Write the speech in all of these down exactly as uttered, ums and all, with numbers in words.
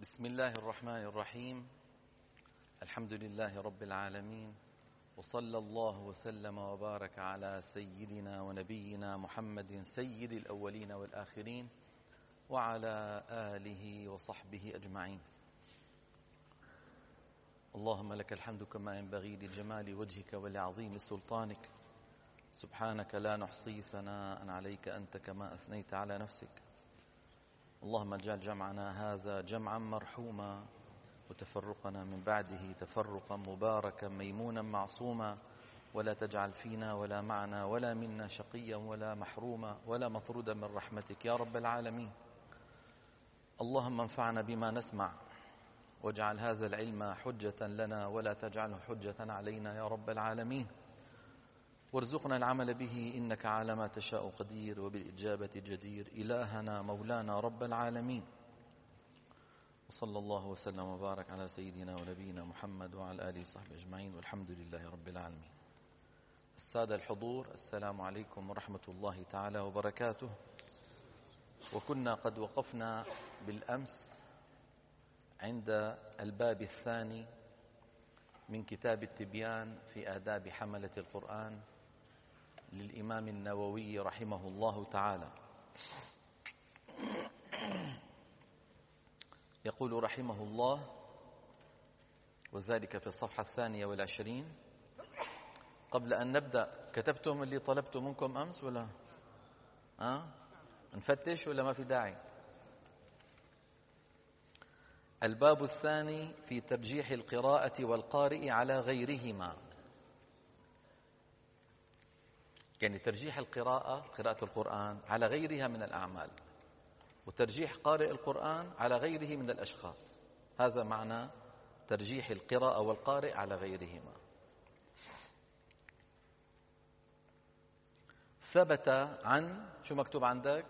بسم الله الرحمن الرحيم. الحمد لله رب العالمين، وصلى الله وسلم وبارك على سيدنا ونبينا محمد سيد الأولين والآخرين وعلى آله وصحبه أجمعين. اللهم لك الحمد كما ينبغي لجمال وجهك ولعظيم سلطانك، سبحانك لا نحصي ثناء عليك أنت كما أثنيت على نفسك. اللهم اجعل جمعنا هذا جمعا مرحوما، وتفرقنا من بعده تفرقا مباركا ميمونا معصوما، ولا تجعل فينا ولا معنا ولا منا شقيا ولا محروما ولا مطرودا من رحمتك يا رب العالمين. اللهم انفعنا بما نسمع، واجعل هذا العلم حجة لنا ولا تجعله حجة علينا يا رب العالمين، وارزقنا العمل به إنك على ما تشاء قدير وبالإجابة جدير. إلهنا مولانا رب العالمين، وصلى الله وسلم وبارك على سيدنا ونبينا محمد وعلى آله وصحبه أجمعين، والحمد لله رب العالمين. السادة الحضور، السلام عليكم ورحمة الله تعالى وبركاته. وكنا قد وقفنا بالأمس عند الباب الثاني من كتاب التبيان في آداب حملة القرآن للإمام النووي رحمه الله تعالى. يقول رحمه الله، وذلك في الصفحة الثانية والعشرين. قبل أن نبدأ، كتبتم اللي طلبته منكم أمس ولا أه؟ نفتش ولا ما في داعي؟ الباب الثاني في ترجيح القراءة والقارئ على غيرهما، يعني ترجيح القراءة قراءة القرآن على غيرها من الأعمال، وترجيح قارئ القرآن على غيره من الأشخاص. هذا معنى ترجيح القراءة والقارئ على غيرهما. ثبت عن، شو مكتوب عندك؟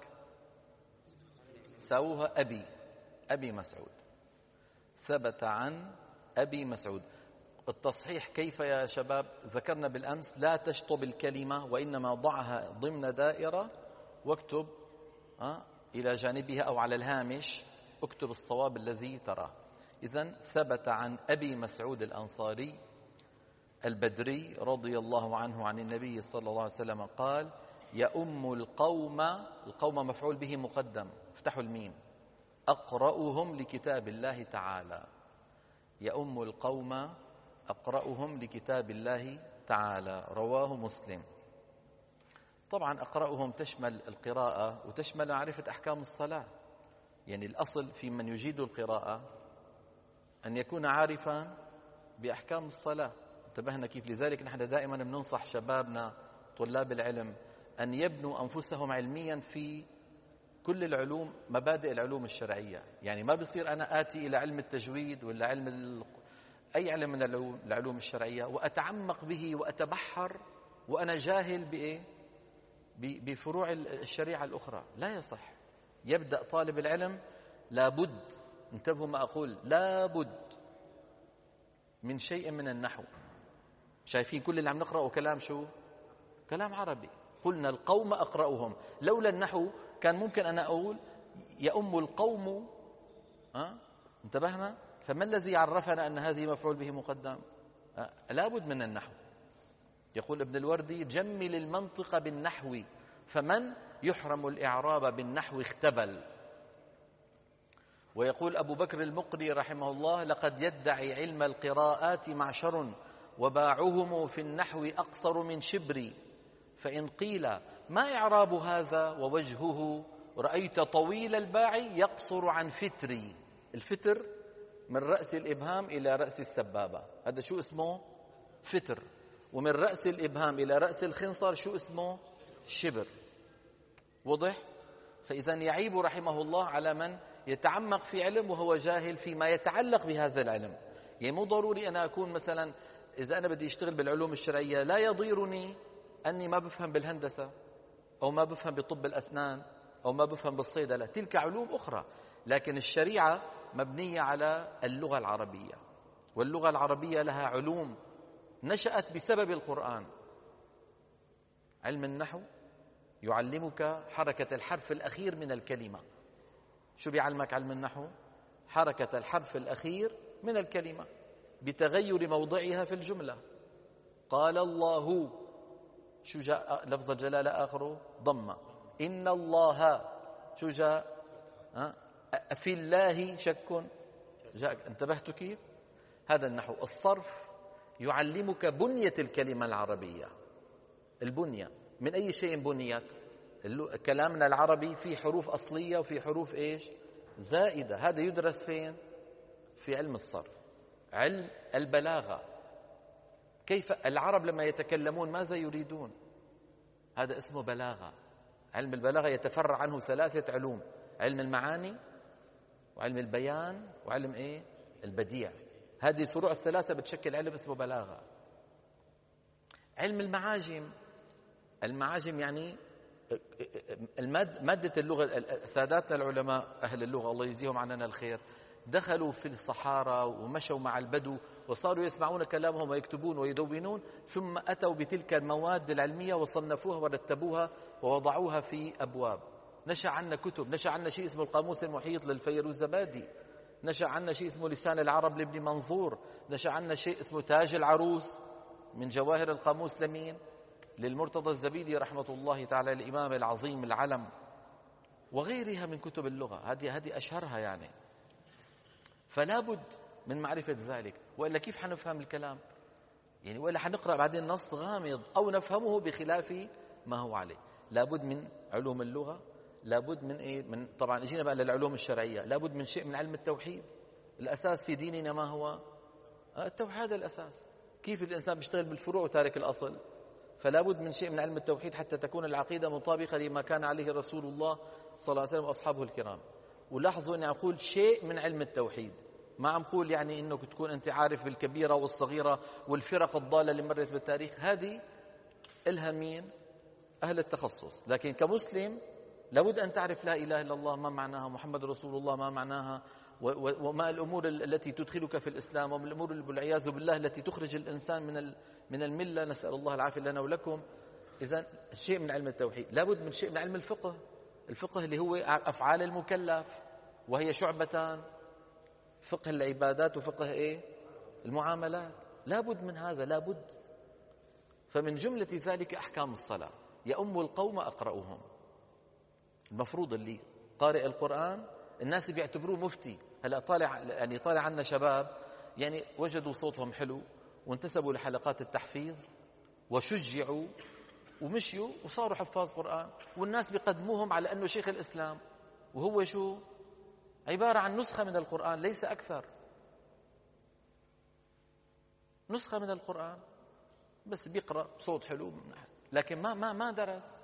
سووها أبي أبي مسعود. ثبت عن أبي مسعود. التصحيح كيف يا شباب؟ ذكرنا بالأمس لا تشطب الكلمة، وإنما ضعها ضمن دائرة واكتب أه إلى جانبها أو على الهامش اكتب الصواب الذي تراه. إذن ثبت عن أبي مسعود الأنصاري البدري رضي الله عنه عن النبي صلى الله عليه وسلم قال: يؤم القوم، القوم مفعول به مقدم، افتحوا الميم، أقرأهم لكتاب الله تعالى. يؤم القوم أقرأهم لكتاب الله تعالى، رواه مسلم. طبعا أقرأهم تشمل القراءة وتشمل معرفة أحكام الصلاة، يعني الأصل في من يجيد القراءة أن يكون عارفا بأحكام الصلاة. انتبهنا كيف؟ لذلك نحن دائما بننصح شبابنا طلاب العلم أن يبنوا أنفسهم علميا في كل العلوم، مبادئ العلوم الشرعية. يعني ما بصير أنا آتي إلى علم التجويد ولا علم ال... أي علم من العلوم, العلوم الشرعية وأتعمق به وأتبحر وأنا جاهل بإيه؟ بفروع الشريعة الأخرى. لا يصح. يبدأ طالب العلم لابد، انتبهوا ما أقول، لابد من شيء من النحو. شايفين كل اللي عم نقرأه كلام شو؟ كلام عربي. قلنا القوم أقرأهم، لولا النحو كان ممكن أنا أقول يؤم القوم. أه؟ انتبهنا؟ فما الذي عرفنا أن هذه مفعول به مقدم؟ أه؟ لابد من النحو. يقول ابن الوردي: جمل المنطق بالنحو، فمن يحرم الإعراب بالنحو اختبل. ويقول أبو بكر المقري رحمه الله: لقد يدعي علم القراءات معشر، وباعهم في النحو أقصر من شبري، فإن قيل ما إعراب هذا ووجهه رأيت طويل الباع يقصر عن فتري. الفتر من رأس الإبهام إلى رأس السبابة، هذا شو اسمه؟ فتر. ومن رأس الإبهام إلى رأس الخنصر شو اسمه؟ شبر. وضح؟ فإذا يعيب رحمه الله على من يتعمق في علم وهو جاهل فيما يتعلق بهذا العلم. يعني مو ضروري أنا أكون مثلا، إذا أنا بدي أشتغل بالعلوم الشرعية لا يضيرني أني ما بفهم بالهندسة أو ما بفهم بطب الأسنان أو ما بفهم بالصيدلة، تلك علوم أخرى. لكن الشريعة مبنية على اللغة العربية، واللغة العربية لها علوم نشأت بسبب القرآن. علم النحو يعلمك حركة الحرف الأخير من الكلمة. شو بيعلمك علم النحو؟ حركة الحرف الأخير من الكلمة بتغير موضعها في الجملة. قال الله، شو جاء لفظ الجلالة آخره ضمة. إن الله، شو جاء؟ في الله شك جاء. انتبهتوا كيف؟ هذا النحو. الصرف يعلمك بنية الكلمة العربية. البنية من أي شيء بنيت؟ كلامنا العربي في حروف أصلية وفي حروف إيش؟ زائدة. هذا يدرس فين؟ في علم الصرف، علم البلاغة. كيف العرب لما يتكلمون ماذا يريدون؟ هذا اسمه بلاغة. علم البلاغة يتفرع عنه ثلاثة علوم: علم المعاني وعلم البيان وعلم إيه؟ البديع. هذه الفروع الثلاثة بتشكل علم اسمه بلاغة. علم المعاجم، المعاجم يعني الماد مادة اللغة. ساداتنا العلماء أهل اللغة الله يجزيهم عننا الخير دخلوا في الصحارى ومشوا مع البدو وصاروا يسمعون كلامهم ويكتبون ويدونون، ثم أتوا بتلك المواد العلمية وصنفوها ورتبوها ووضعوها في أبواب. نشأ عنا كتب، نشأ عنا شيء اسمه القاموس المحيط للفيروزبادي، نشأ عنا شيء اسمه لسان العرب لابن منظور، نشأ عنا شيء اسمه تاج العروس من جواهر القاموس لمين؟ للمرتضى الزبيدي رحمة الله تعالى، الإمام العظيم العلم، وغيرها من كتب اللغة. هذه هذه أشهرها يعني. فلا بد من معرفة ذلك، وإلا كيف حنفهم الكلام؟ يعني وإلا حنقرأ بعدين نص غامض أو نفهمه بخلاف ما هو عليه. لا بد من علوم اللغة، لا بد من إيه؟ من طبعا اجينا بقى للعلوم الشرعية، لا بد من شيء من علم التوحيد. الأساس في ديننا ما هو؟ التوحيد. هذا الأساس. كيف الإنسان بيشتغل بالفروع وتارك الأصل؟ فلا بد من شيء من علم التوحيد حتى تكون العقيدة مطابقة لما كان عليه رسول الله صلى الله عليه وسلم وأصحابه الكرام. ولاحظوا أني أقول شيء من علم التوحيد، ما عم قول يعني أنك تكون أنت عارف بالكبيرة والصغيرة والفرق الضالة اللي مرت بالتاريخ. هذه إلها مين؟ أهل التخصص. لكن كمسلم لابد أن تعرف لا إله إلا الله ما معناها، محمد رسول الله ما معناها، وما الأمور التي تدخلك في الإسلام، وما الأمور والعياذ بالله التي تخرج الإنسان من من الملة، نسأل الله العافية لنا ولكم. إذن شيء من علم التوحيد. لابد من شيء من علم الفقه. الفقه اللي هو أفعال المكلف، وهي شعبتان: فقه العبادات وفقه إيه؟ المعاملات. لابد من هذا، لابد. فمن جملة ذلك أحكام الصلاة. يؤم القوم أقرأهم. المفروض اللي قارئ القرآن الناس بيعتبروه مفتي. هلا طالع يعني طالع عنا شباب يعني وجدوا صوتهم حلو وانتسبوا لحلقات التحفيظ وشجعوا ومشيوا وصاروا حفاظ قرآن، والناس بيقدموهم على أنه شيخ الإسلام، وهو شو؟ عبارة عن نسخة من القرآن ليس أكثر. نسخة من القرآن بس بيقرأ بصوت حلو، لكن ما ما ما درس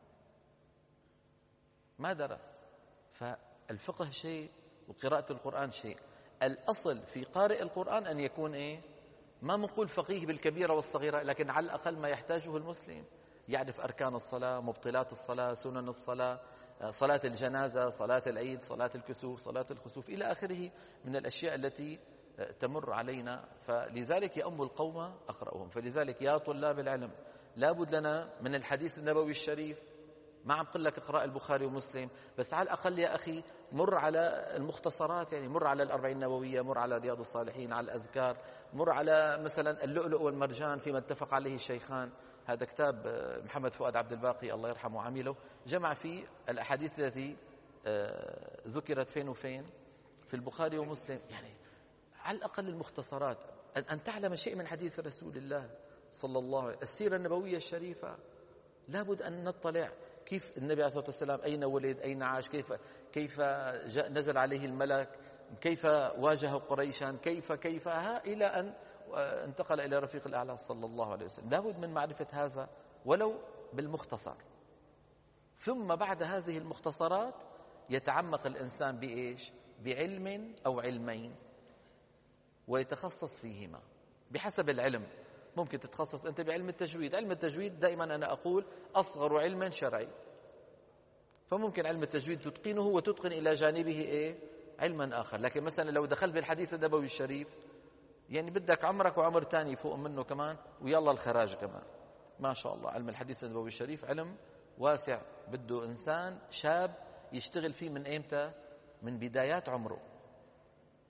ما درس. فالفقه شيء وقراءة القرآن شيء. الأصل في قارئ القرآن أن يكون إيه؟ ما منقول فقيه بالكبيرة والصغيرة، لكن على الأقل ما يحتاجه المسلم، يعرف أركان الصلاة، مبطلات الصلاة، سنن الصلاة، صلاة الجنازة، صلاة العيد، صلاة الكسوف، صلاة الخسوف، إلى آخره من الأشياء التي تمر علينا. فلذلك يؤم القوم أقرأهم. فلذلك يا طلاب العلم لابد لنا من الحديث النبوي الشريف. ما عم قل لك اقرأ البخاري ومسلم، بس على الأقل يا أخي مر على المختصرات، يعني مر على الأربعين النووية، مر على رياض الصالحين، على الأذكار، مر على مثلا اللؤلؤ والمرجان فيما اتفق عليه الشيخان. هذا كتاب محمد فؤاد عبد الباقي الله يرحمه عميله، جمع فيه الأحاديث التي ذكرت فين وفين في البخاري ومسلم. يعني على الأقل المختصرات، أن تعلم شيء من حديث رسول الله صلى الله عليه وسلم، السيرة النبوية الشريفة. لابد أن نطلع كيف النبي عليه الصلاة والسلام أين ولد، أين عاش، كيف كيف نزل عليه الملك، كيف واجه قريشا، كيف كيف ها إلى أن انتقل إلى رفيق الأعلى صلى الله عليه وسلم. لابد من معرفة هذا ولو بالمختصر. ثم بعد هذه المختصرات يتعمق الإنسان بإيش؟ بعلم أو علمين ويتخصص فيهما بحسب العلم. ممكن تتخصص أنت بعلم التجويد. علم التجويد دائما أنا أقول أصغر علم شرعي، فممكن علم التجويد تتقنه وتتقن إلى جانبه إيه؟ علما آخر. لكن مثلا لو دخلت بالحديث النبوي الشريف يعني بدك عمرك وعمر تاني فوق منه كمان، ويلا الخراج كمان. ما شاء الله علم الحديث النبوي الشريف علم واسع، بده إنسان شاب يشتغل فيه من إمتى؟ من بدايات عمره.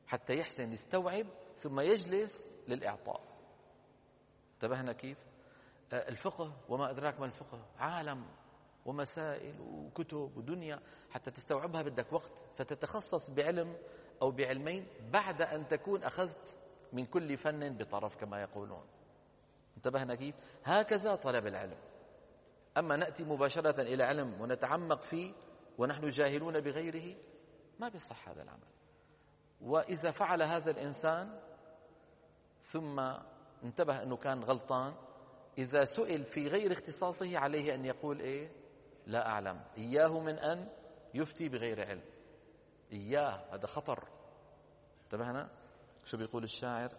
حتى يحسن يستوعب ثم يجلس للإعطاء. انتبهنا كيف؟ الفقه وما أدراك ما الفقه، عالم ومسائل وكتب ودنيا، حتى تستوعبها بدك وقت، فتتخصص بعلم أو بعلمين بعد أن تكون أخذت من كل فن بطرف كما يقولون. انتبهنا كيف؟ هكذا طلب العلم. أما نأتي مباشرة إلى علم ونتعمق فيه ونحن جاهلون بغيره، ما بيصح هذا العمل. وإذا فعل هذا الإنسان ثم انتبه أنه كان غلطان، إذا سئل في غير اختصاصه عليه أن يقول إيه؟ لا أعلم. إياه من أن يفتي بغير علم، إياه، هذا خطر. انتبهنا؟ شو بيقول الشاعر؟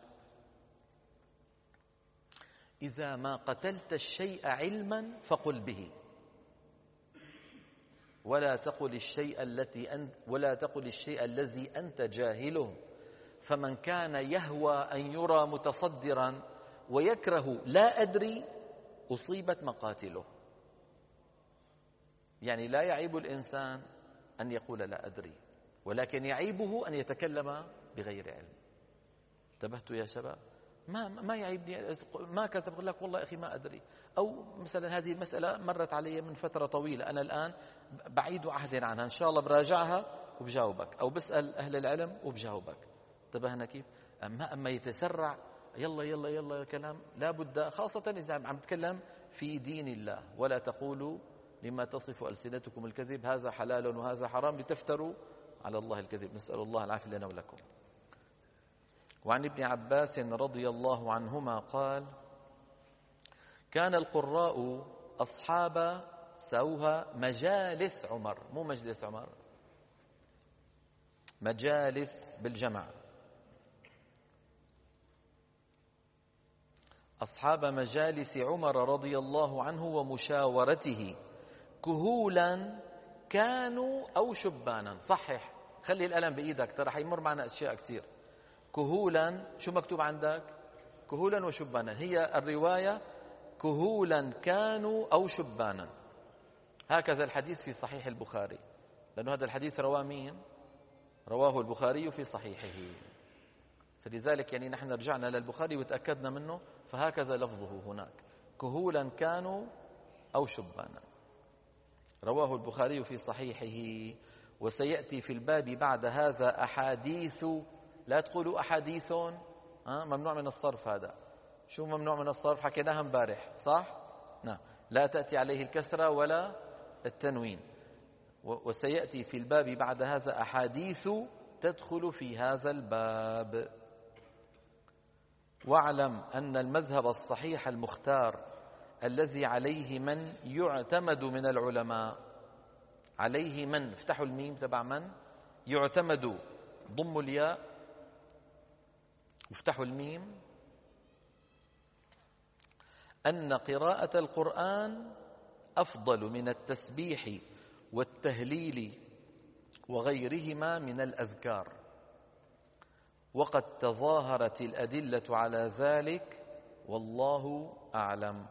إذا ما قتلت الشيء علما فقل به، ولا تقل الشيء التي أنت ولا تقل الشيء الذي أنت جاهله، فمن كان يهوى أن يرى متصدرا ويكره لا أدري أصيبت مقاتله. يعني لا يعيب الإنسان أن يقول لا أدري، ولكن يعيبه أن يتكلم بغير علم. انتبهتوا يا شباب؟ ما ما يعيبني ما كذا، بقول لك والله أخي ما أدري. أو مثلا هذه المسألة مرت علي من فترة طويلة، أنا الآن بعيد عهد عنها، إن شاء الله براجعها وبجاوبك، أو بسأل أهل العلم وبجاوبك. انتبهنا كيف؟ أما أما يتسرع يلا يلا يلا كلام لا بد، خاصة إذا عم تكلم في دين الله. ولا تقولوا لما تصف ألسنتكم الكذب هذا حلال وهذا حرام لتفتروا على الله الكذب. نسأل الله العافية لنا ولكم. وعن ابن عباس رضي الله عنهما قال: كان القراء أصحاب سوها مجالس عمر، مو مجلس عمر، مجالس بالجمع، أصحاب مجالس عمر رضي الله عنه ومشاورته كهولا كانوا أو شبانا. صحح، خلي القلم بإيدك ترى حيمر معنا أشياء كتير. كهولا، شو مكتوب عندك؟ كهولا وشبانا، هي الرواية كهولا كانوا أو شبانا. هكذا الحديث في صحيح البخاري، لأنه هذا الحديث رواه مين؟ رواه البخاري في صحيحه، فلذلك يعني نحن رجعنا للبخاري وتأكدنا منه، فهكذا لفظه هناك، كهولا كانوا أو شبانا، رواه البخاري في صحيحه. وسيأتي في الباب بعد هذا أحاديث، لا تقولوا أحاديث، ها ممنوع من الصرف. هذا شو ممنوع من الصرف؟ حكيناها امبارح صح؟ نعم، لا تأتي عليه الكسرة ولا التنوين. وسيأتي في الباب بعد هذا أحاديث تدخل في هذا الباب. واعلم أن المذهب الصحيح المختار الذي عليه من يعتمد من العلماء، عليه من، افتحوا الميم تبع من، يعتمد، ضموا الياء وافتحوا الميم، أن قراءة القرآن أفضل من التسبيح والتهليل وغيرهما من الأذكار، وقد تظاهرت الأدلة على ذلك والله أعلم.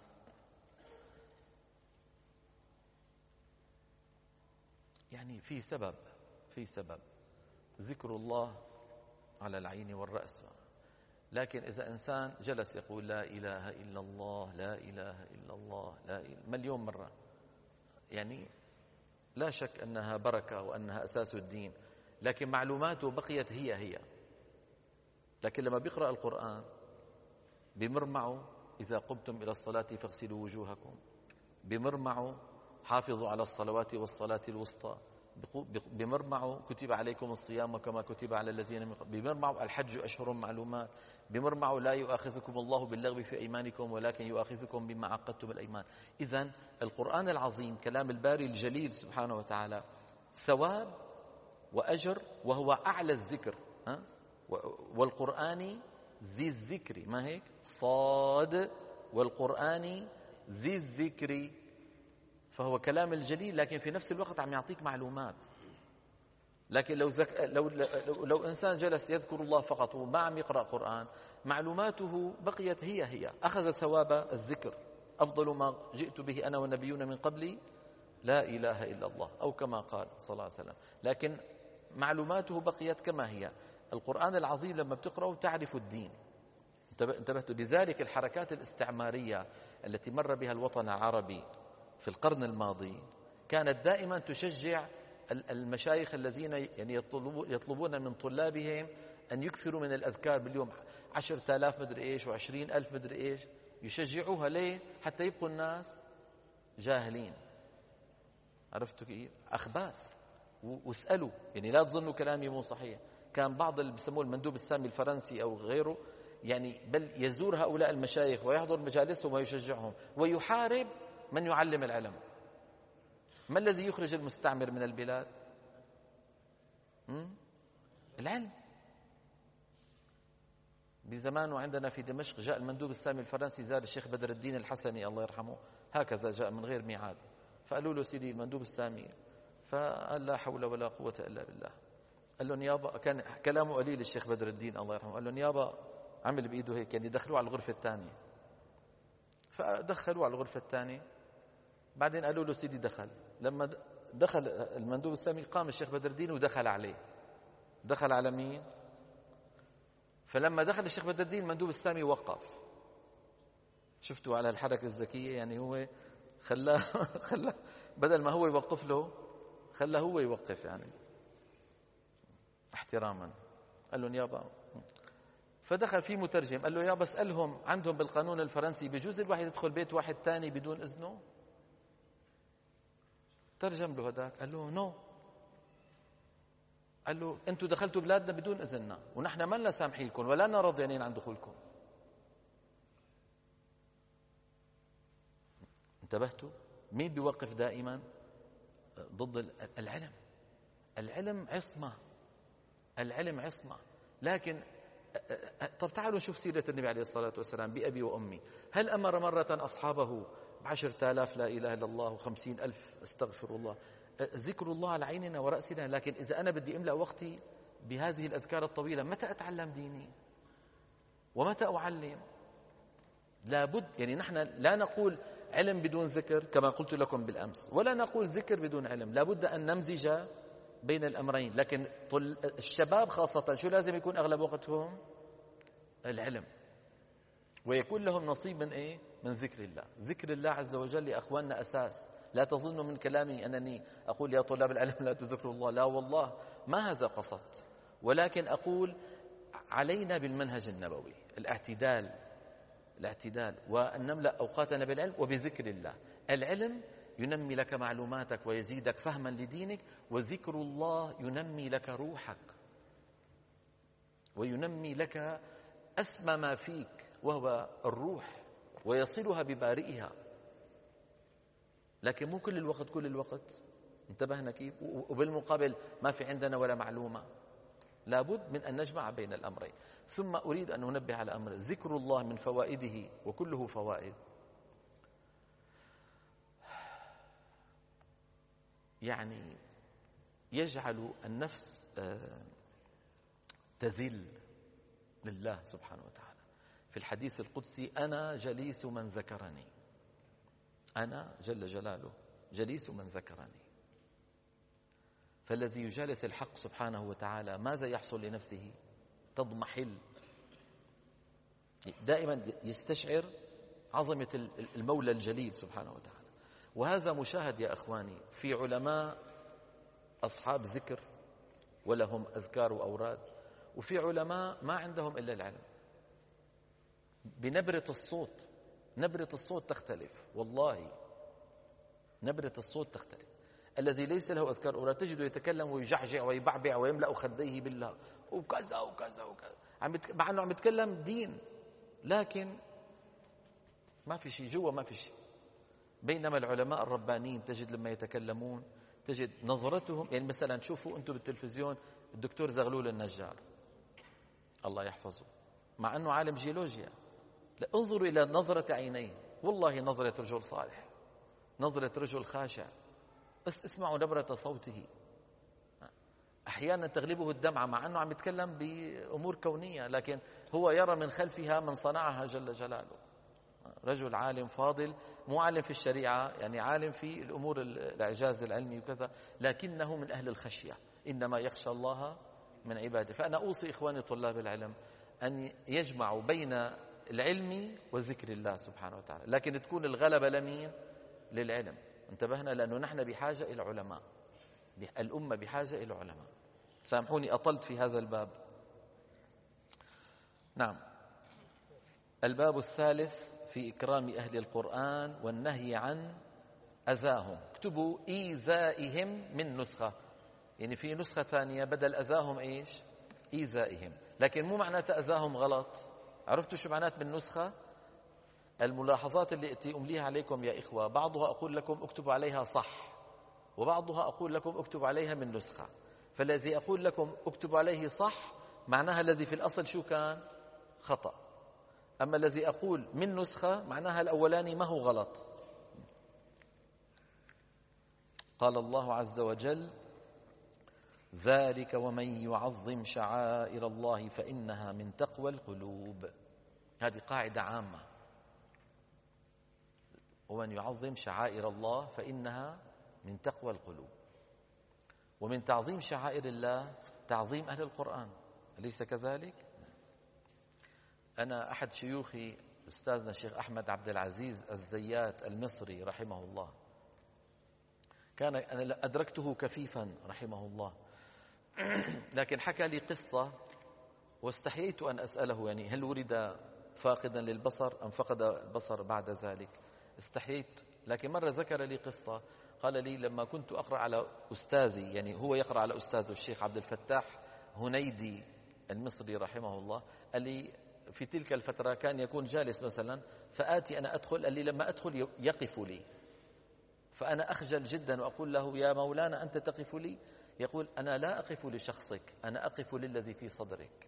يعني في سبب في سبب ذكر الله على العين والرأس، لكن إذا إنسان جلس يقول لا إله إلا الله لا إله إلا الله لا إله مليون مرة، يعني لا شك أنها بركة وأنها أساس الدين، لكن معلوماته بقيت هي هي. لكن لما بيقرأ القرآن بمر معه إذا قمتم إلى الصلاة فاغسلوا وجوهكم، بمر معه حافظوا على الصلوات والصلاة الوسطى، بمر معه كتب عليكم الصيام كما كتب على الذين من قبل، بمر معه الحج أشهر معلومات، بمر معه لا يؤاخذكم الله باللغو في أيمانكم ولكن يؤاخذكم بما عقدتم الأيمان. إذن القرآن العظيم كلام الباري الجليل سبحانه وتعالى ثواب وأجر، وهو أعلى الذكر، ها؟ والقرآن ذي الذكر، ما هيك؟ صاد، والقرآن ذي الذكر، فهو كلام الجليل لكن في نفس الوقت عم يعطيك معلومات. لكن لو, زك... لو, لو, لو إنسان جلس يذكر الله فقط وما عم يقرأ قرآن، معلوماته بقيت هي هي، أخذ ثواب الذكر، أفضل ما جئت به أنا والنبيون من قبلي لا إله إلا الله، أو كما قال صلى الله عليه وسلم، لكن معلوماته بقيت كما هي. القرآن العظيم لما بتقرأه تعرف الدين. انتبهتوا؟ لذلك الحركات الاستعمارية التي مر بها الوطن العربي في القرن الماضي كانت دائما تشجع المشايخ الذين يعني يطلبون من طلابهم أن يكثروا من الأذكار باليوم، عشرة آلاف مدري إيش وعشرين ألف مدري إيش، يشجعوها. ليه؟ حتى يبقوا الناس جاهلين. عرفتوا كيف؟ أخباث. واسألوا، يعني لا تظنوا كلامي مو صحيح. كان بعض اللي بسموه المندوب السامي الفرنسي أو غيره يعني بل يزور هؤلاء المشايخ ويحضر مجالسهم ويشجعهم ويحارب من يعلم العلم. ما الذي يخرج المستعمر من البلاد؟ العلم. بزمان وعندنا في دمشق جاء المندوب السامي الفرنسي زار الشيخ بدر الدين الحسني الله يرحمه، هكذا جاء من غير ميعاد. فقالوا له سيدي المندوب السامي، فقال لا حول ولا قوة إلا بالله. قال له نيابة، كان كلامه قليل الشيخ بدر الدين الله يرحمه، قال له نيابة، عمل بإيده هيك يعني دخلوه على الغرفة الثانية. فدخلوه على الغرفة الثانية، بعدين قالوا له سيدي دخل. لما دخل المندوب السامي قام الشيخ بدر الدين ودخل عليه. دخل على مين؟ فلما دخل الشيخ بدر الدين المندوب السامي وقف. شفتوا على الحركة الذكية؟ يعني هو خلاه خلاه بدل ما هو يوقف له خلاه هو يوقف، يعني احتراما. قال له نيابا، فدخل في مترجم قال له يا بسألهم عندهم بالقانون الفرنسي بجوز الواحد يدخل بيت واحد تاني بدون إذنه؟ ترجم له هداك قال له نو. قال له انتوا دخلتوا بلادنا بدون إذننا ونحن ما لنا سامحينكم ولا لنا راضيين عن دخولكم. انتبهتوا؟ مين بيوقف دائما ضد العلم؟ العلم عصمة، العلم عصمة. لكن طب تعالوا نشوف سيرة النبي عليه الصلاة والسلام بأبي وأمي. هل أمر مرة أصحابه بعشرة آلاف لا إله إلا الله وخمسين ألف استغفر الله؟ ذكر الله على عيننا ورأسنا. لكن إذا أنا بدي أملأ وقتي بهذه الأذكار الطويلة متى أتعلم ديني ومتى أعلم؟ لابد، يعني نحن لا نقول علم بدون ذكر كما قلت لكم بالأمس، ولا نقول ذكر بدون علم. لابد أن نمزج بين الأمرين. لكن الشباب خاصة شو لازم يكون أغلب وقتهم؟ العلم، ويكون لهم نصيب من إيه؟ من ذكر الله. ذكر الله عز وجل يا أخواننا أساس. لا تظنوا من كلامي أنني أقول يا طلاب العلم لا تذكروا الله، لا والله ما هذا قصد، ولكن أقول علينا بالمنهج النبوي الاعتدال الاعتدال وأن نملأ أوقاتنا بالعلم وبذكر الله. العلم ينمي لك معلوماتك ويزيدك فهما لدينك، وذكر الله ينمي لك روحك وينمي لك أسمى ما فيك وهو الروح ويصلها ببارئها. لكن مو كل الوقت كل الوقت. انتبهنا كيف؟ وبالمقابل ما في عندنا ولا معلومة. لابد من أن نجمع بين الأمرين. ثم أريد أن أنبه على أمر ذكر الله من فوائده، وكله فوائد، يعني يجعل النفس تذل لله سبحانه وتعالى. في الحديث القدسي أنا جليس من ذكرني، أنا جل جلاله جليس من ذكرني. فالذي يجالس الحق سبحانه وتعالى ماذا يحصل لنفسه؟ تضمحل، دائما يستشعر عظمة المولى الجليل سبحانه وتعالى. وهذا مشاهد يا أخواني في علماء أصحاب ذكر ولهم أذكار وأوراد، وفي علماء ما عندهم إلا العلم. بنبرة الصوت، نبرة الصوت تختلف، والله نبرة الصوت تختلف. الذي ليس له أذكار أوراد تجده يتكلم ويجعجع ويبعبع ويملأ خديه بالله وكذا وكذا وكذا، مع أنه عم يتكلم دين، لكن ما في شيء جوا، ما في شيء. بينما العلماء الربانيين تجد لما يتكلمون تجد نظرتهم، يعني مثلا شوفوا أنتم بالتلفزيون الدكتور زغلول النجار الله يحفظه، مع أنه عالم جيولوجيا، انظروا إلى نظرة عينيه، والله نظرة رجل صالح، نظرة رجل خاشع. بس اسمعوا نبرة صوته، أحيانا تغلبه الدمعة مع أنه عم يتكلم بأمور كونية، لكن هو يرى من خلفها من صنعها جل جلاله. رجل عالم فاضل، مو عالم في الشريعة، يعني عالم في الأمور الإعجاز العلمي وكذا، لكنه من أهل الخشية. إنما يخشى الله من عباده. فأنا أوصي إخواني طلاب العلم أن يجمعوا بين العلم وذكر الله سبحانه وتعالى، لكن تكون الغلبة لمين؟ للعلم. انتبهنا، لأنه نحن بحاجة إلى علماء، الأمة بحاجة إلى علماء. سامحوني أطلت في هذا الباب. نعم. الباب الثالث في إكرام أهل القرآن والنهي عن أذاهم. اكتبوا إيذائهم من نسخة، يعني في نسخة ثانية بدل أذاهم إيش؟ إيذائهم، لكن مو معناته أذاهم غلط. عرفتوا شو معنات من نسخة؟ الملاحظات اللي أتي أمليها عليكم يا إخوة بعضها أقول لكم اكتبوا عليها صح، وبعضها أقول لكم اكتبوا عليها من نسخة. فالذي أقول لكم اكتبوا عليه صح معناها الذي في الأصل شو كان؟ خطأ. أما الذي أقول من نسخة معناها الأولاني ما هو غلط. قال الله عز وجل: ذلك ومن يعظم شعائر الله فإنها من تقوى القلوب. هذه قاعدة عامة، ومن يعظم شعائر الله فإنها من تقوى القلوب. ومن تعظيم شعائر الله تعظيم أهل القرآن، أليس كذلك؟ أنا أحد شيوخي أستاذنا الشيخ أحمد عبد العزيز الزيات المصري رحمه الله، كان أنا أدركته كفيفا رحمه الله، لكن حكى لي قصة واستحييت أن أسأله، يعني هل ولد فاقدا للبصر أم فقد البصر بعد ذلك؟ استحييت. لكن مرة ذكر لي قصة، قال لي لما كنت أقرأ على أستاذي، يعني هو يقرأ على أستاذه الشيخ عبد الفتاح هنيدي المصري رحمه الله، قال لي في تلك الفترة كان يكون جالس مثلا فآتي أنا أدخل، قال لي لما أدخل يقف لي، فأنا أخجل جدا وأقول له: يا مولانا أنت تقف لي؟ يقول: أنا لا أقف لشخصك، أنا أقف للذي في صدرك.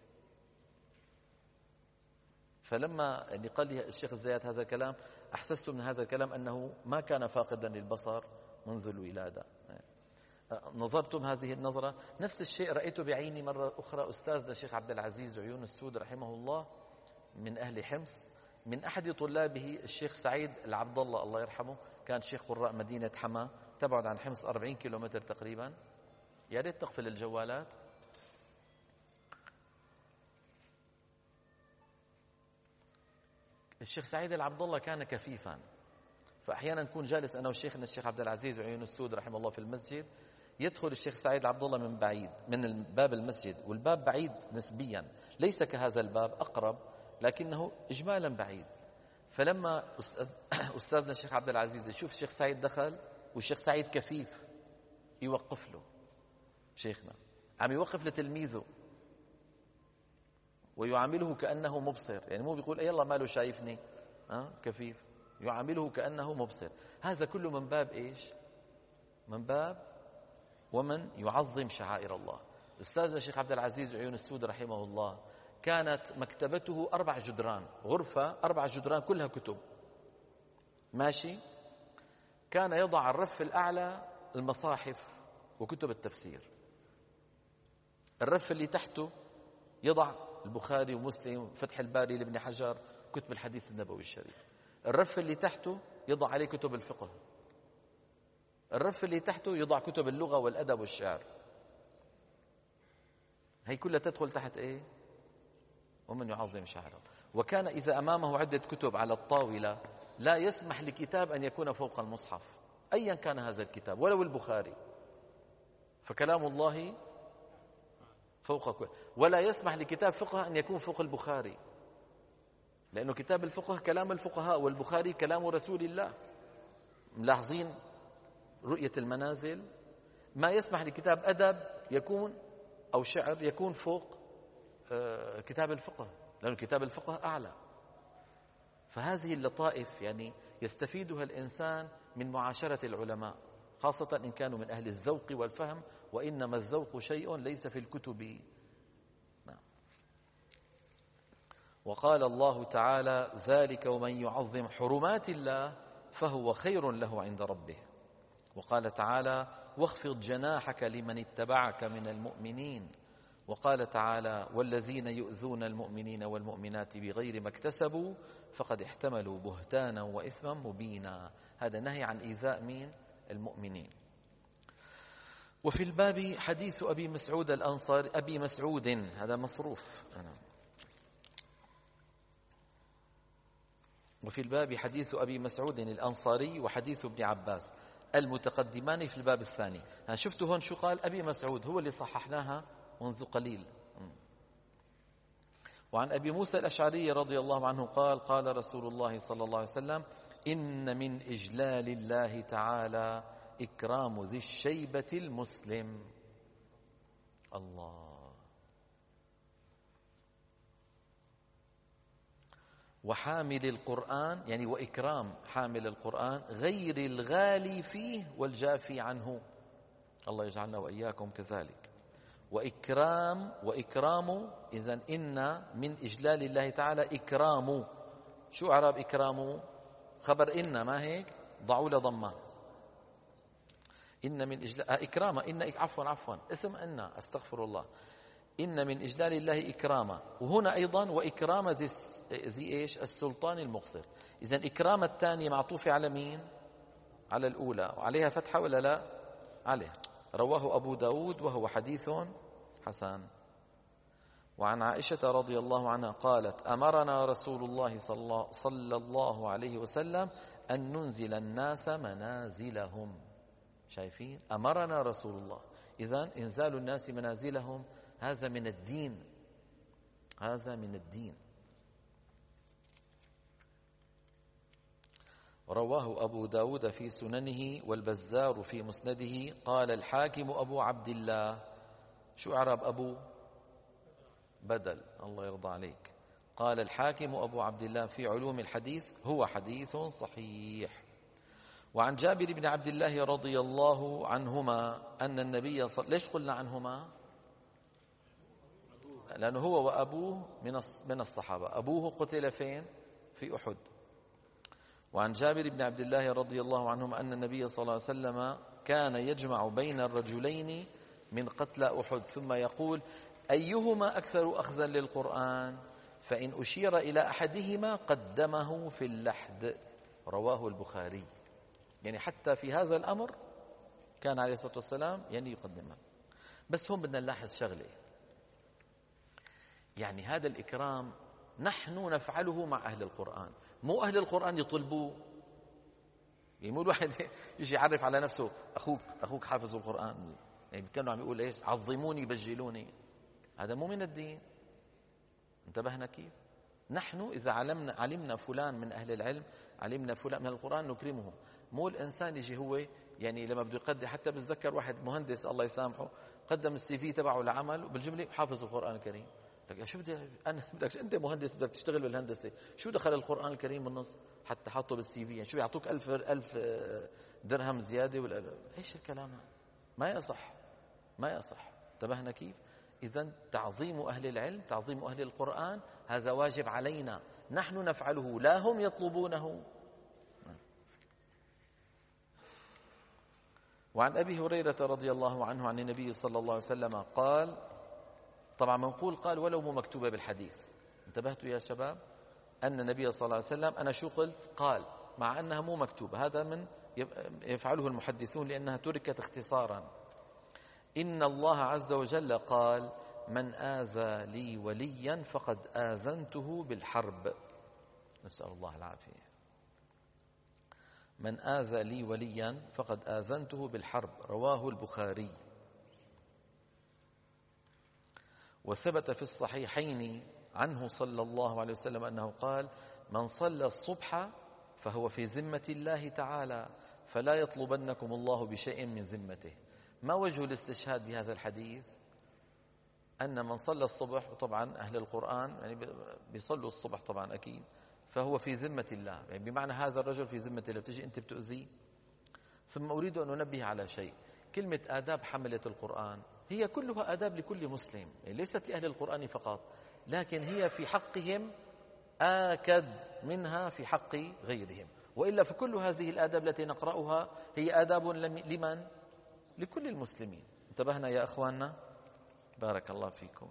فلما يعني قال لي الشيخ الزيات هذا الكلام أحسست من هذا الكلام أنه ما كان فاقدا للبصر منذ الولادة. نظرتم هذه النظرة؟ نفس الشيء رأيته بعيني مرة أخرى. أستاذنا الشيخ عبد العزيز عيون السود رحمه الله من أهل حمص، من أحد طلابه الشيخ سعيد العبد الله الله يرحمه، كان شيخ قراء مدينة حما، تبعد عن حمص أربعين كيلومتر تقريبا. يا ريت تقفل الجوالات. الشيخ سعيد العبد الله كان كفيفا، فأحيانا نكون جالس أنا والشيخنا الشيخ عبد العزيز وعيون السود رحمه الله في المسجد، يدخل الشيخ سعيد العبد الله من بعيد من باب المسجد، والباب بعيد نسبيا، ليس كهذا الباب، أقرب لكنه إجمالا بعيد. فلما أستاذنا الشيخ عبد العزيز يشوف الشيخ سعيد دخل والشيخ سعيد كفيف، يوقف له. شيخنا عم يوقف لتلميذه ويعامله كأنه مبصر، يعني مو بيقول أي الله ماله شايفني أه؟ كفيف، يعامله كأنه مبصر. هذا كله من باب إيش؟ من باب ومن يعظم شعائر الله. أستاذنا الشيخ عبد العزيز عيون السود رحمه الله كانت مكتبته أربع جدران، غرفة أربع جدران كلها كتب، ماشي. كان يضع الرف الأعلى المصاحف وكتب التفسير، الرف اللي تحته يضع البخاري ومسلم وفتح الباري لابن حجر، كتب الحديث النبوي الشريف. الرف اللي تحته يضع عليه كتب الفقه، الرف اللي تحته يضع كتب اللغة والأدب والشعر. هي كلها تدخل تحت إيه؟ ومن يعظم شعائر. وكان إذا أمامه عدة كتب على الطاولة لا يسمح لكتاب أن يكون فوق المصحف أيا كان هذا الكتاب، ولو البخاري، فكلام الله فوق كل، ولا يسمح لكتاب فقه أن يكون فوق البخاري، لأنه كتاب الفقه كلام الفقهاء والبخاري كلام رسول الله. ملاحظين رؤية المنازل؟ ما يسمح لكتاب أدب يكون أو شعر يكون فوق كتاب الفقه، لأن كتاب الفقه أعلى. فهذه اللطائف يعني يستفيدها الإنسان من معاشرة العلماء، خاصة إن كانوا من أهل الذوق والفهم، وإنما الذوق شيء ليس في الكتب. نعم. وقال الله تعالى: ذلك ومن يعظم حرمات الله فهو خير له عند ربه. وقال تعالى: واخفض جناحك لمن اتبعك من المؤمنين. وقال تعالى: والذين يؤذون المؤمنين والمؤمنات بغير ما اكتسبوا فقد احتملوا بهتانا وإثما مبينا. هذا نهي عن إيذاء مين؟ المؤمنين. وفي الباب حديث أبي مسعود الأنصاري أبي مسعود هذا مصروف أنا. وفي الباب حديث أبي مسعود الأنصاري وحديث ابن عباس المتقدمان في الباب الثاني. شفتوا هون شو قال أبي مسعود، هو اللي صححناها منذ قليل. وعن أبي موسى الأشعري رضي الله عنه قال قال رسول الله صلى الله عليه وسلم إن من إجلال الله تعالى إكرام ذي الشيبة المسلم. الله. وحامل القرآن، يعني وإكرام حامل القرآن غير الغالي فيه والجافي عنه. الله يجعلنا وإياكم كذلك. وإكرام وإكرام إذن إن من إجلال الله تعالى إكرام. شو إعراب إكرام؟ خبر إن، ما هيك؟ ضعوا له ضمة. إن من إجلال آه إكرام إن عفوا عفوا اسم إن أستغفر الله. إن من إجلال الله إكراما. وهنا أيضا وإكرام ذي ذي إيش؟ السلطان المقصر. إذن إكرام الثانية معطوفة على مين؟ على الأولى، وعليها فتحة ولا لا؟ عليه. رواه أبو داود وهو حديث حسن. وعن عائشة رضي الله عنها قالت أمرنا رسول الله صلى الله عليه وسلم أن ننزل الناس منازلهم. شايفين؟ أمرنا رسول الله. إذن إنزال الناس منازلهم هذا من الدين، هذا من الدين. رواه أبو داود في سننه والبزار في مسنده. قال الحاكم أبو عبد الله. شو إعراب أبو؟ بدل. الله يرضى عليك. قال الحاكم أبو عبد الله في علوم الحديث هو حديث صحيح. وعن جابر بن عبد الله رضي الله عنهما أن النبي صلى ليش قلنا عنهما؟ لأنه هو وأبوه من من الصحابة. أبوه قتل فين؟ في أحد. وعن جابر بن عبد الله رضي الله عنهما أن النبي صلى الله عليه وسلم كان يجمع بين الرجلين من قتلى أحد ثم يقول أيهما أكثر أخذا للقرآن؟ فإن أشير إلى أحدهما قدمه في اللحد. رواه البخاري. يعني حتى في هذا الأمر كان عليه الصلاة والسلام يعني يقدمه. بس هم بدنا نلاحظ شغلة، يعني هذا الإكرام نحن نفعله مع أهل القرآن، مو أهل القرآن يطلبوه. يعني مو الواحد يجي يعرف على نفسه أخوك أخوك حافظ القرآن، يعني كانوا عم يقول إيش؟ عظموني بجلوني. هذا مو من الدين. انتبهنا كيف؟ نحن إذا علمنا علمنا فلان من أهل العلم، علمنا فلان من القرآن نكرمه. مو الإنسان يجي هو يعني لما بده يقدم. حتى بتذكر واحد مهندس الله يسامحه قدم السي في تبعه لعمل وبالجملة حافظ القرآن الكريم. لك شو بدي أنا بدك أنت مهندس بدك تشتغل بالهندسة، شو دخل القرآن الكريم بالنص حتى حطه بالسي في؟ يعني شو يعطوك ألف ألف درهم زيادة ولا إيش الكلام؟ ما يصح، ما يصح. انتبهنا كيف؟ إذن تعظيم أهل العلم، تعظيم أهل القرآن هذا واجب علينا، نحن نفعله لا هم يطلبونه. وعن أبي هريرة رضي الله عنه عن النبي صلى الله عليه وسلم قال، طبعا منقول قال ولو مو مكتوبة بالحديث. انتبهتوا يا شباب أن النبي صلى الله عليه وسلم، أنا شو قلت؟ قال، مع أنها مو مكتوبة. هذا من يفعله المحدثون لأنها تركت اختصارا. إن الله عز وجل قال من آذى لي وليا فقد آذنته بالحرب. نسأل الله العافية. من آذى لي وليا فقد آذنته بالحرب. رواه البخاري. وثبت في الصحيحين عنه صلى الله عليه وسلم أنه قال من صلى الصبح فهو في ذمة الله تعالى فلا يطلبنكم الله بشيء من ذمته. ما وجه الاستشهاد بهذا الحديث؟ أن من صلى الصبح، وطبعا أهل القرآن يعني بيصلوا الصبح طبعا أكيد، فهو في ذمة الله، يعني بمعنى هذا الرجل في ذمة الله، بتجي أنت بتؤذيه. ثم أريد أن أنبه على شيء، كلمة آداب حملة القرآن هي كلها آداب لكل مسلم، يعني ليست لأهل القرآن فقط، لكن هي في حقهم آكد منها في حق غيرهم. وإلا فكل هذه الآداب التي نقرأها هي آداب لمن؟ لكل المسلمين. انتبهنا يا أخواننا؟ بارك الله فيكم.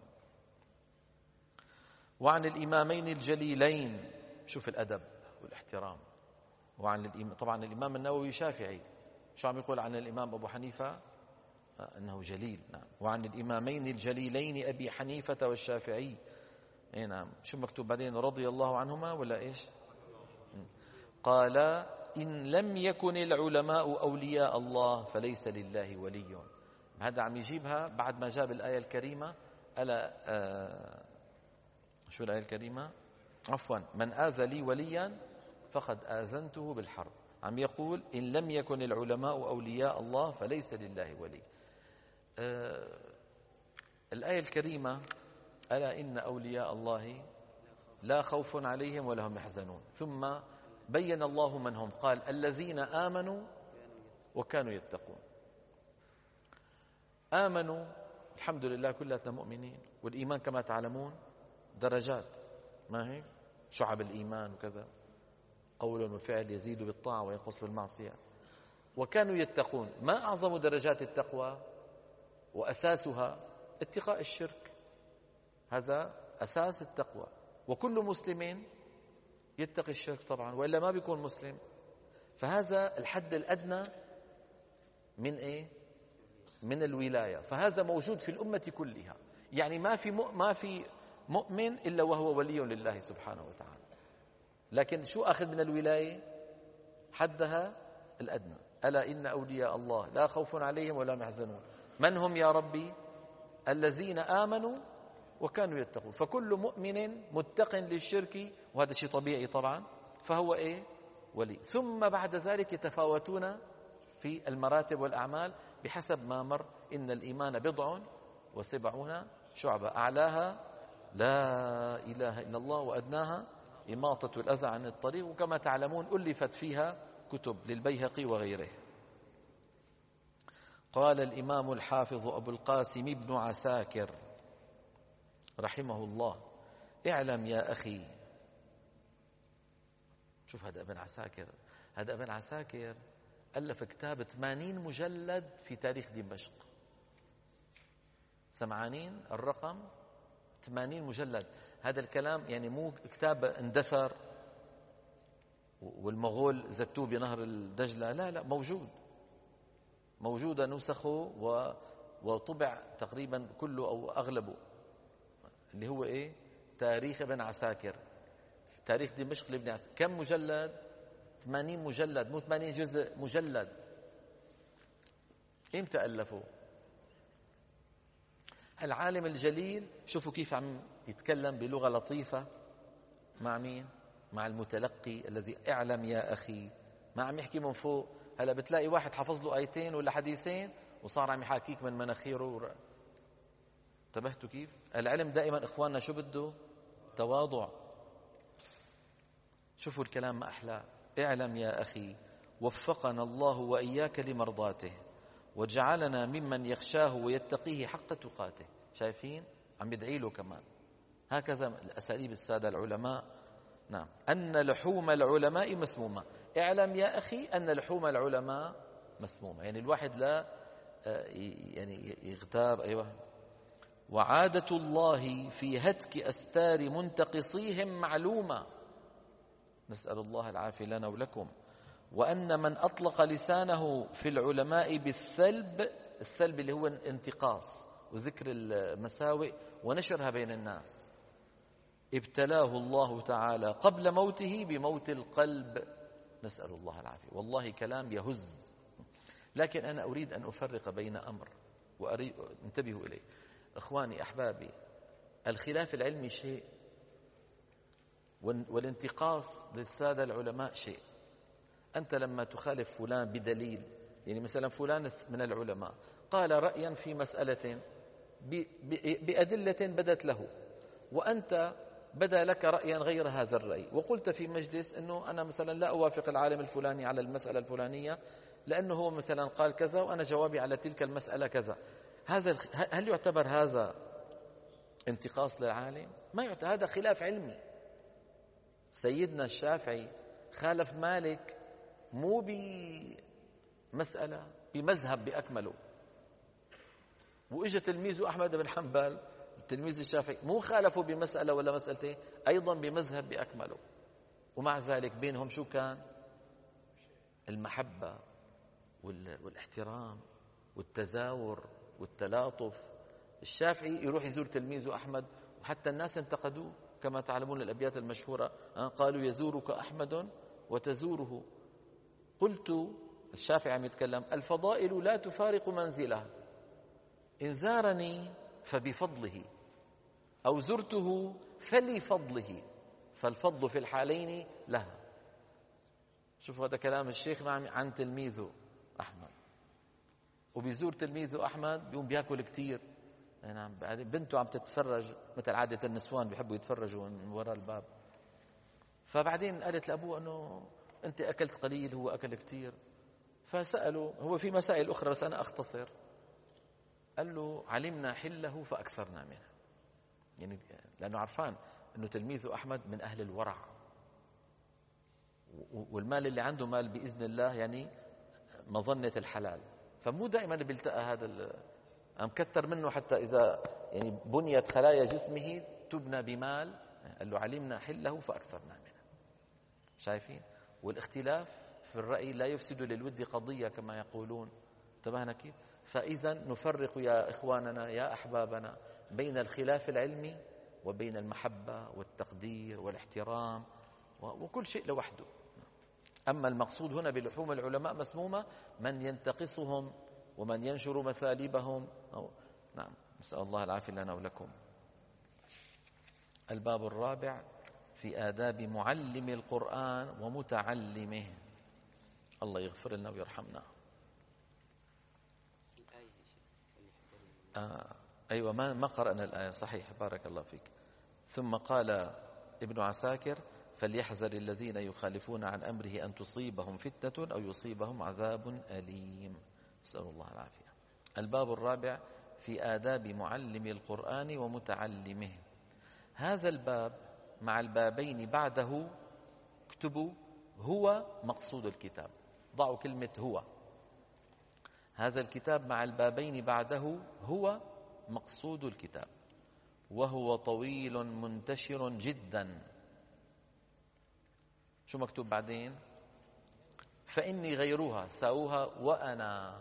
وعن الإمامين الجليلين، شوف الأدب والاحترام. وعن الإمام، طبعا الإمام النووي شافعي، شو عم يقول عن الإمام أبو حنيفة؟ أنه جليل. نعم. وعن الإمامين الجليلين أبي حنيفة والشافعي. اي نعم. شو مكتوب بعدين؟ رضي الله عنهما ولا إيش؟ قال إن لم يكن العلماء أولياء الله فليس لله ولي. هذا عم يجيبها بعد ما جاب الآية الكريمة. ألا آه شو الآية الكريمة؟ عفوا، من آذى لي وليا فقد آذنته بالحرب. عم يقول إن لم يكن العلماء أولياء الله فليس لله ولي. آه الآية الكريمة ألا إن أولياء الله لا خوف عليهم ولا هم يحزنون. ثم بين الله من هم، قال الذين آمنوا وكانوا يتقون. آمنوا الحمد لله كلنا مؤمنين، والإيمان كما تعلمون درجات، ما هيك؟ شعب الإيمان وكذا، قول وفعل يزيد بالطاعة وينقص بالمعصية. وكانوا يتقون. ما أعظم درجات التقوى وأساسها اتقاء الشرك، هذا أساس التقوى. وكل مسلم يتقي الشرك طبعا، وإلا ما بيكون مسلم. فهذا الحد الأدنى من إيه؟ من الولاية. فهذا موجود في الأمة كلها، يعني ما في ما في مؤمن إلا وهو ولي لله سبحانه وتعالى. لكن شو أخذ من الولاية؟ حدها الأدنى. ألا إن أولياء الله لا خوف عليهم ولا هم يحزنون. من هم يا ربي؟ الذين آمنوا وكانوا يتقون. فكل مؤمن متق للشرك، وهذا شيء طبيعي طبعا، فهو إيه؟ ولي. ثم بعد ذلك يتفاوتون في المراتب والأعمال بحسب ما مر. إن الإيمان بضع وسبعون شعبة، أعلاها لا إله إلا الله وأدناها إماطة الأذى عن الطريق. وكما تعلمون ألفت فيها كتب للبيهقي وغيره. قال الإمام الحافظ أبو القاسم بن عساكر رحمه الله: اعلم يا أخي. شوف هذا ابن عساكر، هذا ابن عساكر ألف كتاب ثمانين مجلد في تاريخ دمشق. سمعانين الرقم؟ ثمانين مجلد. هذا الكلام يعني مو كتاب اندثر والمغول زتوه بنهر الدجلة، لا لا، موجود موجود نسخه وطبع تقريبا كله أو أغلبه، اللي هو إيه؟ تاريخ ابن عساكر، تاريخ دمشق لابن عساكر. كم مجلد؟ ثمانين مجلد، مو ثمانين جزء، مجلد. إمتى ألفوا؟ العالم الجليل شوفوا كيف عم يتكلم بلغة لطيفة مع مين؟ مع المتلقي الذي اعلم يا أخي. ما عم يحكي من فوق. هلا بتلاقي واحد حفظ له آيتين ولا حديثين وصار عم يحاكيك من مناخيره. انتبهتوا كيف؟ العلم دائما إخواننا شو بده؟ تواضع. شوفوا الكلام ما أحلى. اعلم يا أخي وفقنا الله وإياك لمرضاته وجعلنا ممن يخشاه ويتقيه حق تقاته. شايفين؟ عم يدعي له كمان. هكذا الأساليب السادة العلماء. نعم. أن لحوم العلماء مسمومة. اعلم يا أخي أن لحوم العلماء مسمومة، يعني الواحد لا يعني يغتاب. أيوة. وعادة الله في هتك أستار منتقصيهم معلومة، نسأل الله العافية لنا ولكم. وأن من أطلق لسانه في العلماء بالسلب، السلب اللي هو الانتقاص وذكر المساوئ ونشرها بين الناس، ابتلاه الله تعالى قبل موته بموت القلب، نسأل الله العافية. والله كلام يهز. لكن أنا أريد أن أفرق بين أمر وأريد انتبهوا إليه إخواني أحبابي. الخلاف العلمي شيء، والانتقاص للسادة العلماء شيء. أنت لما تخالف فلان بدليل، يعني مثلا فلان من العلماء قال رأيا في مسألة بأدلة بدت له، وأنت بدا لك رأيا غير هذا الرأي، وقلت في مجلس أنه أنا مثلا لا أوافق العالم الفلاني على المسألة الفلانية لأنه هو مثلا قال كذا وأنا جوابي على تلك المسألة كذا. هذا هل يعتبر هذا انتقاص للعالم؟ ما يعتبر. هذا خلاف علمي. سيدنا الشافعي خالف مالك مو بمسألة، بمذهب بأكمله. وإجا تلميذه أحمد بن حنبل التلميذ الشافعي مو خالفوا بمسألة ولا مسألتين، أيضا بمذهب بأكمله. ومع ذلك بينهم شو كان؟ المحبة والاحترام والتزاور والتلاطف. الشافعي يروح يزور تلميذه أحمد، وحتى الناس انتقدوه كما تعلمون الأبيات المشهورة، قالوا يزورك أحمد وتزوره. قلت، الشافعي عم يتكلم، الفضائل لا تفارق منزلها، إن زارني فبفضله أو زرته فلفضله، فالفضل في الحالين لها. شوفوا هذا كلام الشيخ عن تلميذه أحمد، وبيزور تلميذه أحمد بيقوم بياكل كتير. نعم، بنته عم تتفرج مثل عادة النسوان بيحبوا يتفرجوا من وراء الباب. فبعدين قالت لأبوه أنه أنت أكلت قليل هو أكل كتير. فسأله، هو في مسائل أخرى بس أنا أختصر، قال له علمنا حله فأكثرنا منه، يعني لأنه عرفان أنه تلميذه أحمد من أهل الورع، والمال اللي عنده مال بإذن الله يعني مظنة الحلال، فمو دائما بيلتقى هذا مكتر منه، حتى إذا يعني بنيت خلايا جسمه تبنى بمال. قال له علمنا حله فأكثرنا منه. شايفين؟ والاختلاف في الرأي لا يفسد للود قضية كما يقولون. انتبهنا كيف؟ فإذا نفرق يا إخواننا يا أحبابنا بين الخلاف العلمي وبين المحبة والتقدير والاحترام وكل شيء لوحده. أما المقصود هنا بلحوم العلماء مسمومة من ينتقصهم ومن ينشر مثالبهم. أو نعم، نسأل الله العافية لنا ولكم. الباب الرابع في آداب معلم القرآن ومتعلمه. الله يغفر لنا ويرحمنا. آه أيوة، ما ما قرأنا الآية صحيح، بارك الله فيك. ثم قال ابن عساكر فليحذر الذين يخالفون عن أمره أن تصيبهم فتنة أو يصيبهم عذاب أليم. نسأل الله العافية. الباب الرابع في آداب معلم القرآن ومتعلمه. هذا الباب مع البابين بعده اكتبوا هو مقصود الكتاب، ضعوا كلمة هو. هذا الكتاب مع البابين بعده هو مقصود الكتاب، وهو طويل منتشر جدا. شو مكتوب بعدين؟ فإني غيرها ساوها وأنا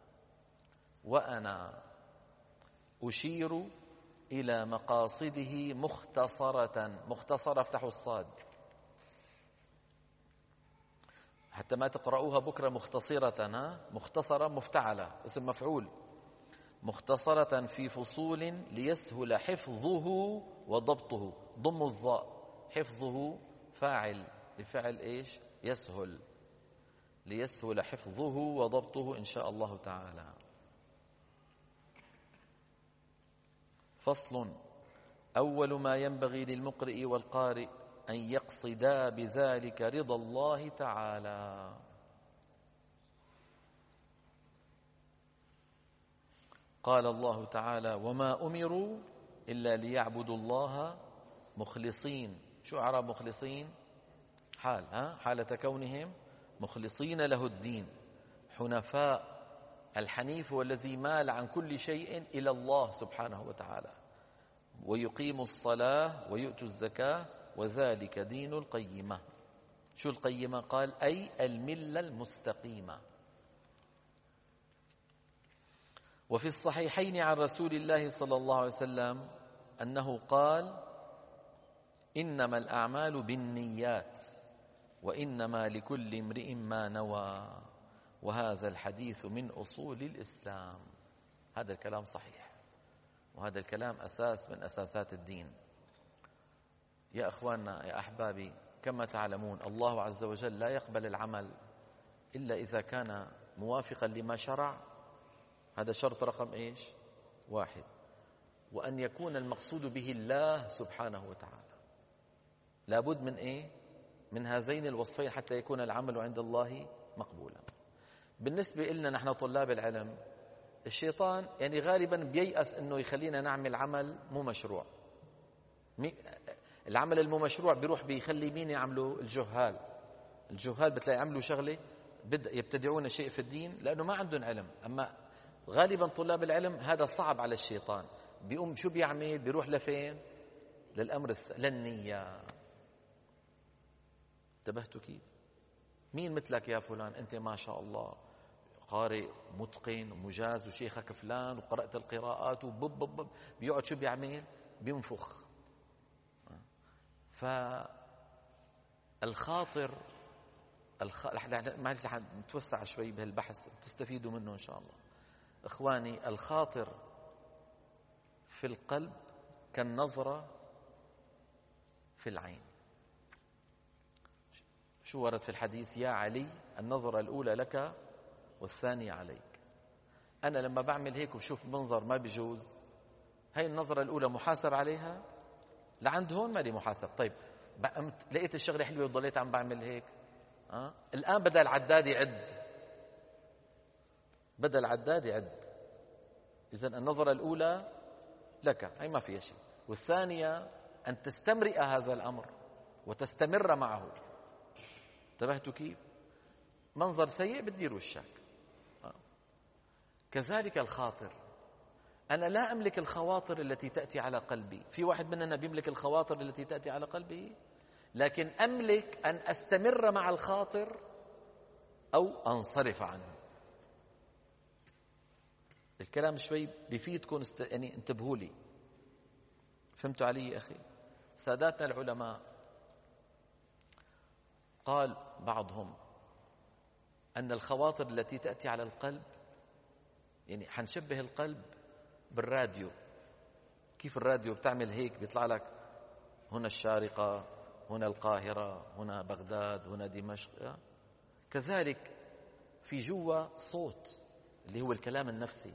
وأنا أشير إلى مقاصده مختصرة. مختصرة افتحوا الصاد حتى ما تقرأوها بكرة مختصرة. ها؟ مختصرة مفتعلة اسم مفعول. مختصرة في فصول ليسهل حفظه وضبطه. ضم الظاء. حفظه فاعل لفعل إيش؟ يسهل. ليسهل حفظه وضبطه إن شاء الله تعالى. فصل. أول ما ينبغي للمقرئ والقارئ أن يقصدا بذلك رضا الله تعالى. قال الله تعالى وما أمروا إلا ليعبدوا الله مخلصين. شو أعراب مخلصين؟ حال ها حالة كونهم مخلصين له الدين حنفاء. الحنيف هو الذي مال عن كل شيء إلى الله سبحانه وتعالى. ويقيم الصلاة ويؤتوا الزكاة وذلك دين القيمة. شو القيمة؟ قال أي الملة المستقيمة. وفي الصحيحين عن رسول الله صلى الله عليه وسلم أنه قال إنما الأعمال بالنيات وإنما لكل امرئ ما نوى. وهذا الحديث من أصول الإسلام. هذا الكلام صحيح، وهذا الكلام أساس من أساسات الدين. يا أخواننا يا أحبابي، كما تعلمون الله عز وجل لا يقبل العمل إلا إذا كان موافقا لما شرع. هذا شرط رقم إيش؟ واحد. وأن يكون المقصود به الله سبحانه وتعالى. لابد من إيه؟ من هذين الوصفين حتى يكون العمل عند الله مقبولا. بالنسبة لنا نحن طلاب العلم، الشيطان يعني غالبا بييأس أنه يخلينا نعمل عمل مو مشروع. العمل المو مشروع بيروح بيخلي مين يعملوا؟ الجهال. الجهال بتلاقي يعملوا شغلة يبتدعون شيء في الدين لأنه ما عندهم علم. أما غالبا طلاب العلم هذا صعب على الشيطان. بيقوم شو بيعمل؟ بيروح لفين؟ للأمر للنية. انتبهتوا كيف؟ مين مثلك يا فلان؟ أنت ما شاء الله قارئ متقن ومجاز وشيخك فلان وقرأت القراءات وبب بب بيقعد شو بيعمل؟ بينفخ. فالخاطر الخ... معلش رح نتوسع شوي بهالبحث تستفيدوا منه إن شاء الله. إخواني، الخاطر في القلب كالنظرة في العين. شو ورد في الحديث؟ يا علي النظرة الأولى لك والثانية عليك. أنا لما بعمل هيك وبشوف منظر ما بيجوز، هاي النظرة الأولى محاسب عليها، لعند هون مالي محاسب. طيب لقيت الشغلة حلوة وضليت عم بعمل هيك، أه؟ الآن بدأ العداد يعد، بدأ العداد يعد. إذن النظرة الأولى لك، هي ما فيها شيء، والثانية أن تستمرئ هذا الأمر وتستمر معه. انتبهتوا كيف؟ منظر سيء بتدير وشك. أه؟ كذلك الخاطر، أنا لا أملك الخواطر التي تأتي على قلبي. في واحد مننا بيملك الخواطر التي تأتي على قلبه، لكن أملك أن أستمر مع الخاطر أو أنصرف عنه. الكلام شوي بيفيدكم است... يعني انتبهوا لي. فهمتوا علي يا أخي؟ ساداتنا العلماء قال بعضهم أن الخواطر التي تأتي على القلب، يعني حنشبه القلب بالراديو. كيف الراديو بتعمل هيك بيطلع لك هنا الشارقة، هنا القاهرة، هنا بغداد، هنا دمشق. كذلك في جوا صوت اللي هو الكلام النفسي.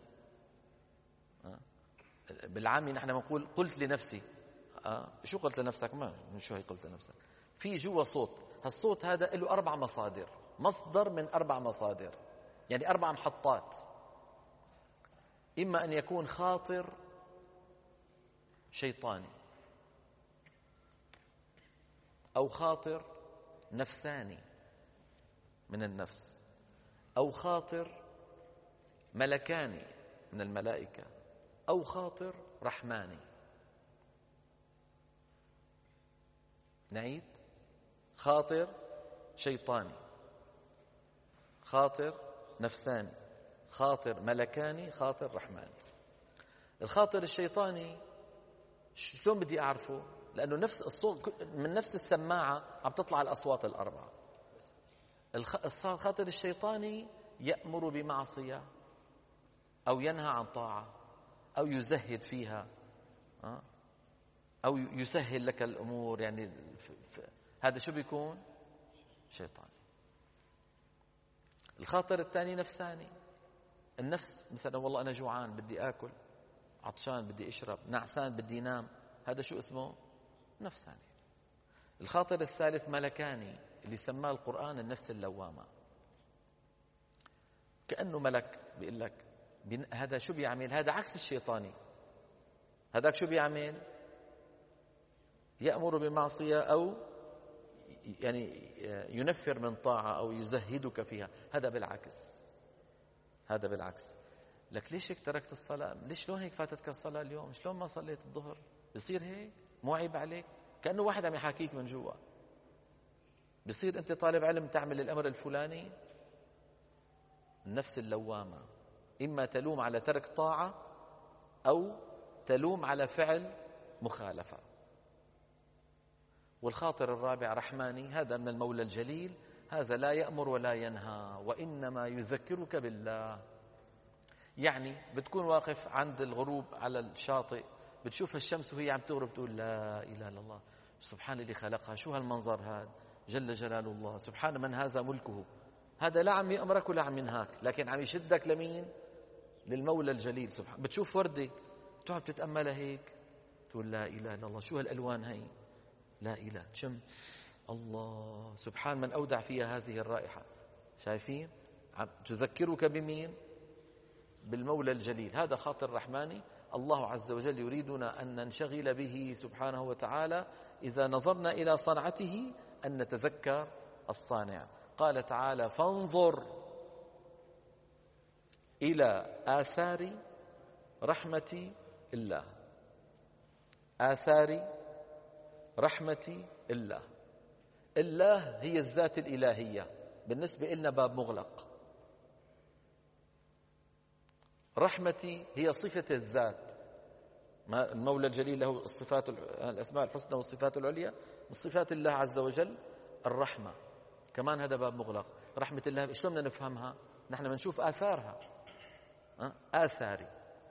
بالعامي نحن بنقول قلت لنفسي. أه؟ شو قلت لنفسك؟ ما شو هي قلت لنفسك. في جوا صوت، هالصوت هذا له أربع مصادر، مصدر من أربع مصادر، يعني أربع محطات. إما أن يكون خاطر شيطاني، أو خاطر نفساني من النفس، أو خاطر ملكاني من الملائكة، أو خاطر رحماني. نعيد: خاطر شيطاني، خاطر نفساني، خاطر ملكاني، خاطر رحماني. الخاطر الشيطاني شلون بدي أعرفه؟ لأنه نفس الصوت من نفس السماعة عم تطلع الأصوات الأربعة. الخاطر الشيطاني يأمر بمعصية أو ينهى عن طاعة أو يزهد فيها أو يسهل لك الأمور، يعني هذا شو بيكون؟ شيطاني. الخاطر الثاني نفساني، النفس مثلا والله أنا جوعان بدي آكل، عطشان بدي أشرب، نعسان بدي نام، هذا شو اسمه؟ نفساني. الخاطر الثالث ملكاني، اللي سماه القرآن النفس اللوامة. كأنه ملك بيقول لك هذا شو بيعمل؟ هذا عكس الشيطاني. هذاك شو بيعمل؟ يأمر بمعصية أو يعني ينفر من طاعة أو يزهدك فيها. هذا بالعكس، هذا بالعكس. لك ليش هيك تركت الصلاة؟ ليش شلون هيك فاتتك الصلاة اليوم؟ شلون ما صليت الظهر؟ بصير هيك؟ مو عيب عليك؟ كأنه واحد عم يحاكيك من جوا. بصير أنت طالب علم تعمل الأمر الفلاني، النفس اللوامة إما تلوم على ترك طاعة أو تلوم على فعل مخالفة. والخاطر الرابع رحماني، هذا من المولى الجليل، هذا لا يأمر ولا ينهى وإنما يذكرك بالله. يعني بتكون واقف عند الغروب على الشاطئ، بتشوف الشمس وهي عم تغرب، تقول لا إله إلا الله، سبحان الذي خلقها، شو هالمنظر هذا، جل جلال الله، سبحان من هذا ملكه. هذا لا عم يأمرك ولا عم ينهاك، لكن عم يشدك لمين؟ للمولى الجليل سبحانه. بتشوف وردة تقعد تتأملها هيك، تقول لا إله إلا الله، شو هالألوان هي، لا إله، شم الله، سبحان من أودع فيها هذه الرائحة. شايفين؟ عم تذكرك بمين؟ بالمولى الجليل. هذا خاطر رحماني. الله عز وجل يريدنا أن ننشغل به سبحانه وتعالى إذا نظرنا إلى صنعته، أن نتذكر الصانع. قال تعالى: فانظر إلى آثار رحمة الله. آثار رحمة الله. الله هي الذات الإلهية، بالنسبة لنا باب مغلق. رحمتي هي صفة الذات. ما المولى الجليل له الصفات الأسماء الحسنى والصفات العليا، من صفات الله عز وجل الرحمة. كمان هذا باب مغلق. رحمة الله شلون بدنا نفهمها؟ نحن بنشوف آثارها. آثاري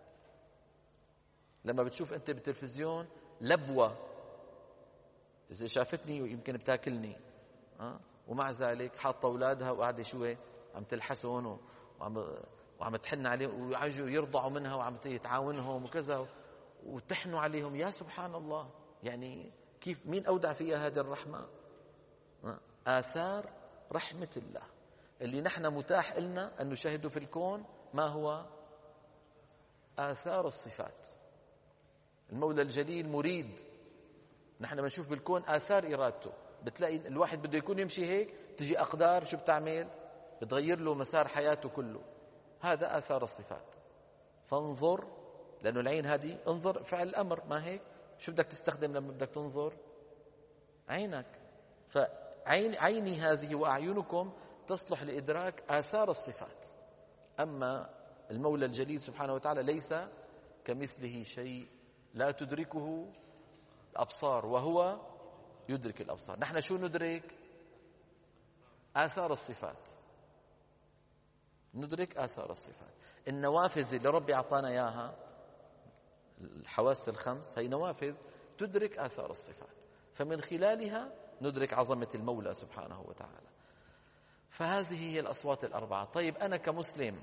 لما بتشوف أنت بالتلفزيون لبوة، إذا شافتني يمكن بتاكلني، ومع ذلك حاطة أولادها وقاعدة شوي عم تلحسهم وعم وعم تحن عليهم ويعجوا يرضعوا منها وعم تعاونهم وكذا وتحنوا عليهم. يا سبحان الله، يعني كيف مين أودع فيها هذه الرحمة؟ آثار رحمة الله اللي نحن متاح لنا أن نشاهده في الكون. ما هو؟ آثار الصفات. المولى الجليل مريد، نحن بنشوف بالكون آثار إرادته. بتلاقي الواحد بده يكون يمشي هيك، تجي أقدار شو بتعمل؟ بتغير له مسار حياته كله. هذا آثار الصفات. فانظر، لأنه العين هذه انظر فعل الأمر، ما هيك؟ شو بدك تستخدم لما بدك تنظر؟ عينك. فعين عيني هذه وأعينكم تصلح لإدراك آثار الصفات. أما المولى الجليل سبحانه وتعالى ليس كمثله شيء، لا تدركه الأبصار وهو يدرك الأبصار. نحن شو ندرك؟ آثار الصفات. ندرك آثار الصفات. النوافذ اللي ربي أعطانا إياها، الحواس الخمس، هي نوافذ تدرك آثار الصفات، فمن خلالها ندرك عظمة المولى سبحانه وتعالى. فهذه هي الأصوات الأربعة. طيب أنا كمسلم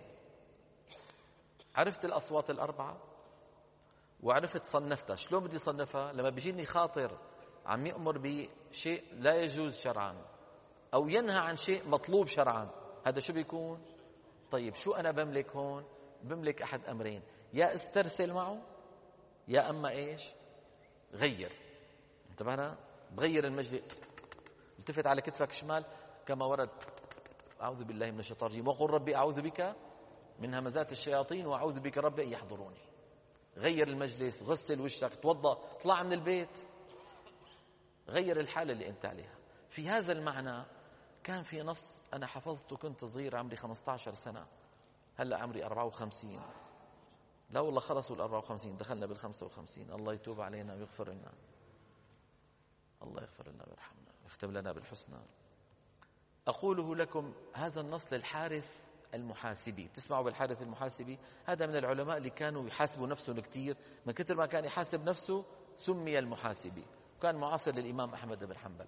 عرفت الأصوات الأربعة وعرفت صنفتها. شلون بدي صنفها؟ لما بيجيني خاطر عم يأمر بشيء لا يجوز شرعا أو ينهى عن شيء مطلوب شرعا، هذا شو بيكون؟ طيب شو أنا بملك هون؟ بملك أحد أمرين، يا استرسل معه يا أما إيش؟ غير. انتبهنا؟ بغير المجلس، التفت على كتفك الشمال كما ورد أعوذ بالله من الشيطان الرجيم وقل ربي أعوذ بك من همزات الشياطين وأعوذ بك ربي أن يحضروني. غير المجلس، غسل وشك، توضأ، طلع من البيت، غير الحالة اللي أنت عليها. في هذا المعنى كان في نص أنا حفظته كنت صغير عمري خمسة عشر سنة، هلأ عمري أربعة وخمسين. لا والله خلصوا الأربعة وخمسين، دخلنا بالخمسة وخمسين. الله يتوب علينا ويغفر لنا، الله يغفر لنا ويرحمنا ويختم لنا بالحسنى. أقوله لكم هذا النص للحارث المحاسبي. بتسمعوا بالحارث المحاسبي؟ هذا من العلماء اللي كانوا يحاسبوا نفسهم كتير، من كتر ما كان يحاسب نفسه سمي المحاسبي، وكان معاصر للإمام أحمد بن حنبل.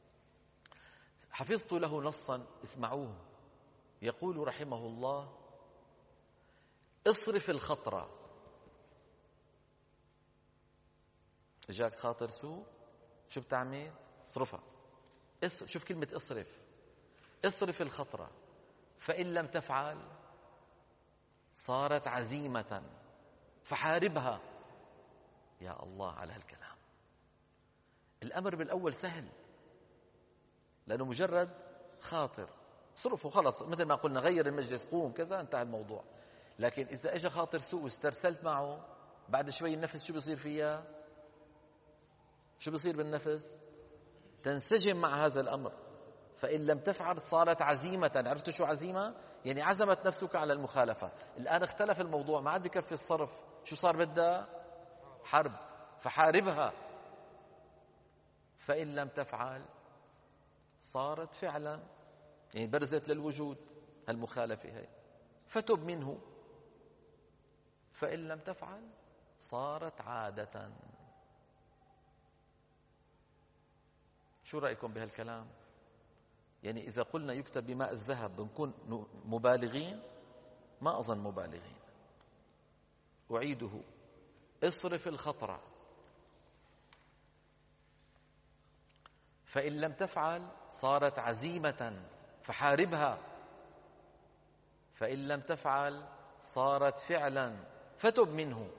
حفظت له نصا، اسمعوه. يقول رحمه الله: اصرف الخطرة. جاك خاطر سوء، شو بتعمل؟ اصرفها. اصرف. شوف كلمة اصرف. اصرف الخطرة، فإن لم تفعل صارت عزيمة فحاربها. يا الله على هالكلام. الأمر بالأول سهل، لأنه مجرد خاطر، صرفه خلص، مثل ما قلنا غير المجلس، قوم كذا، انتهى الموضوع. لكن إذا اجى خاطر سوء واسترسلت معه، بعد شوي النفس شو بيصير فيها؟ شو بيصير بالنفس؟ تنسجم مع هذا الأمر. فإن لم تفعل صارت عزيمة. عرفت شو عزيمة؟ يعني عزمت نفسك على المخالفة. الآن اختلف الموضوع، ما عاد بكفي الصرف، شو صار بدها؟ حرب. فحاربها. فإن لم تفعل صارت فعلا، يعني برزت للوجود المخالفة هي. فتب منه. فإن لم تفعل صارت عادة. شو رأيكم بهالكلام؟ يعني إذا قلنا يكتب بماء الذهب بنكون مبالغين؟ ما أظن مبالغين. أعيده: اصرف الخطرة، فإن لم تفعل صارت عزيمة فحاربها. فإن لم تفعل صارت فعلا فتب منه.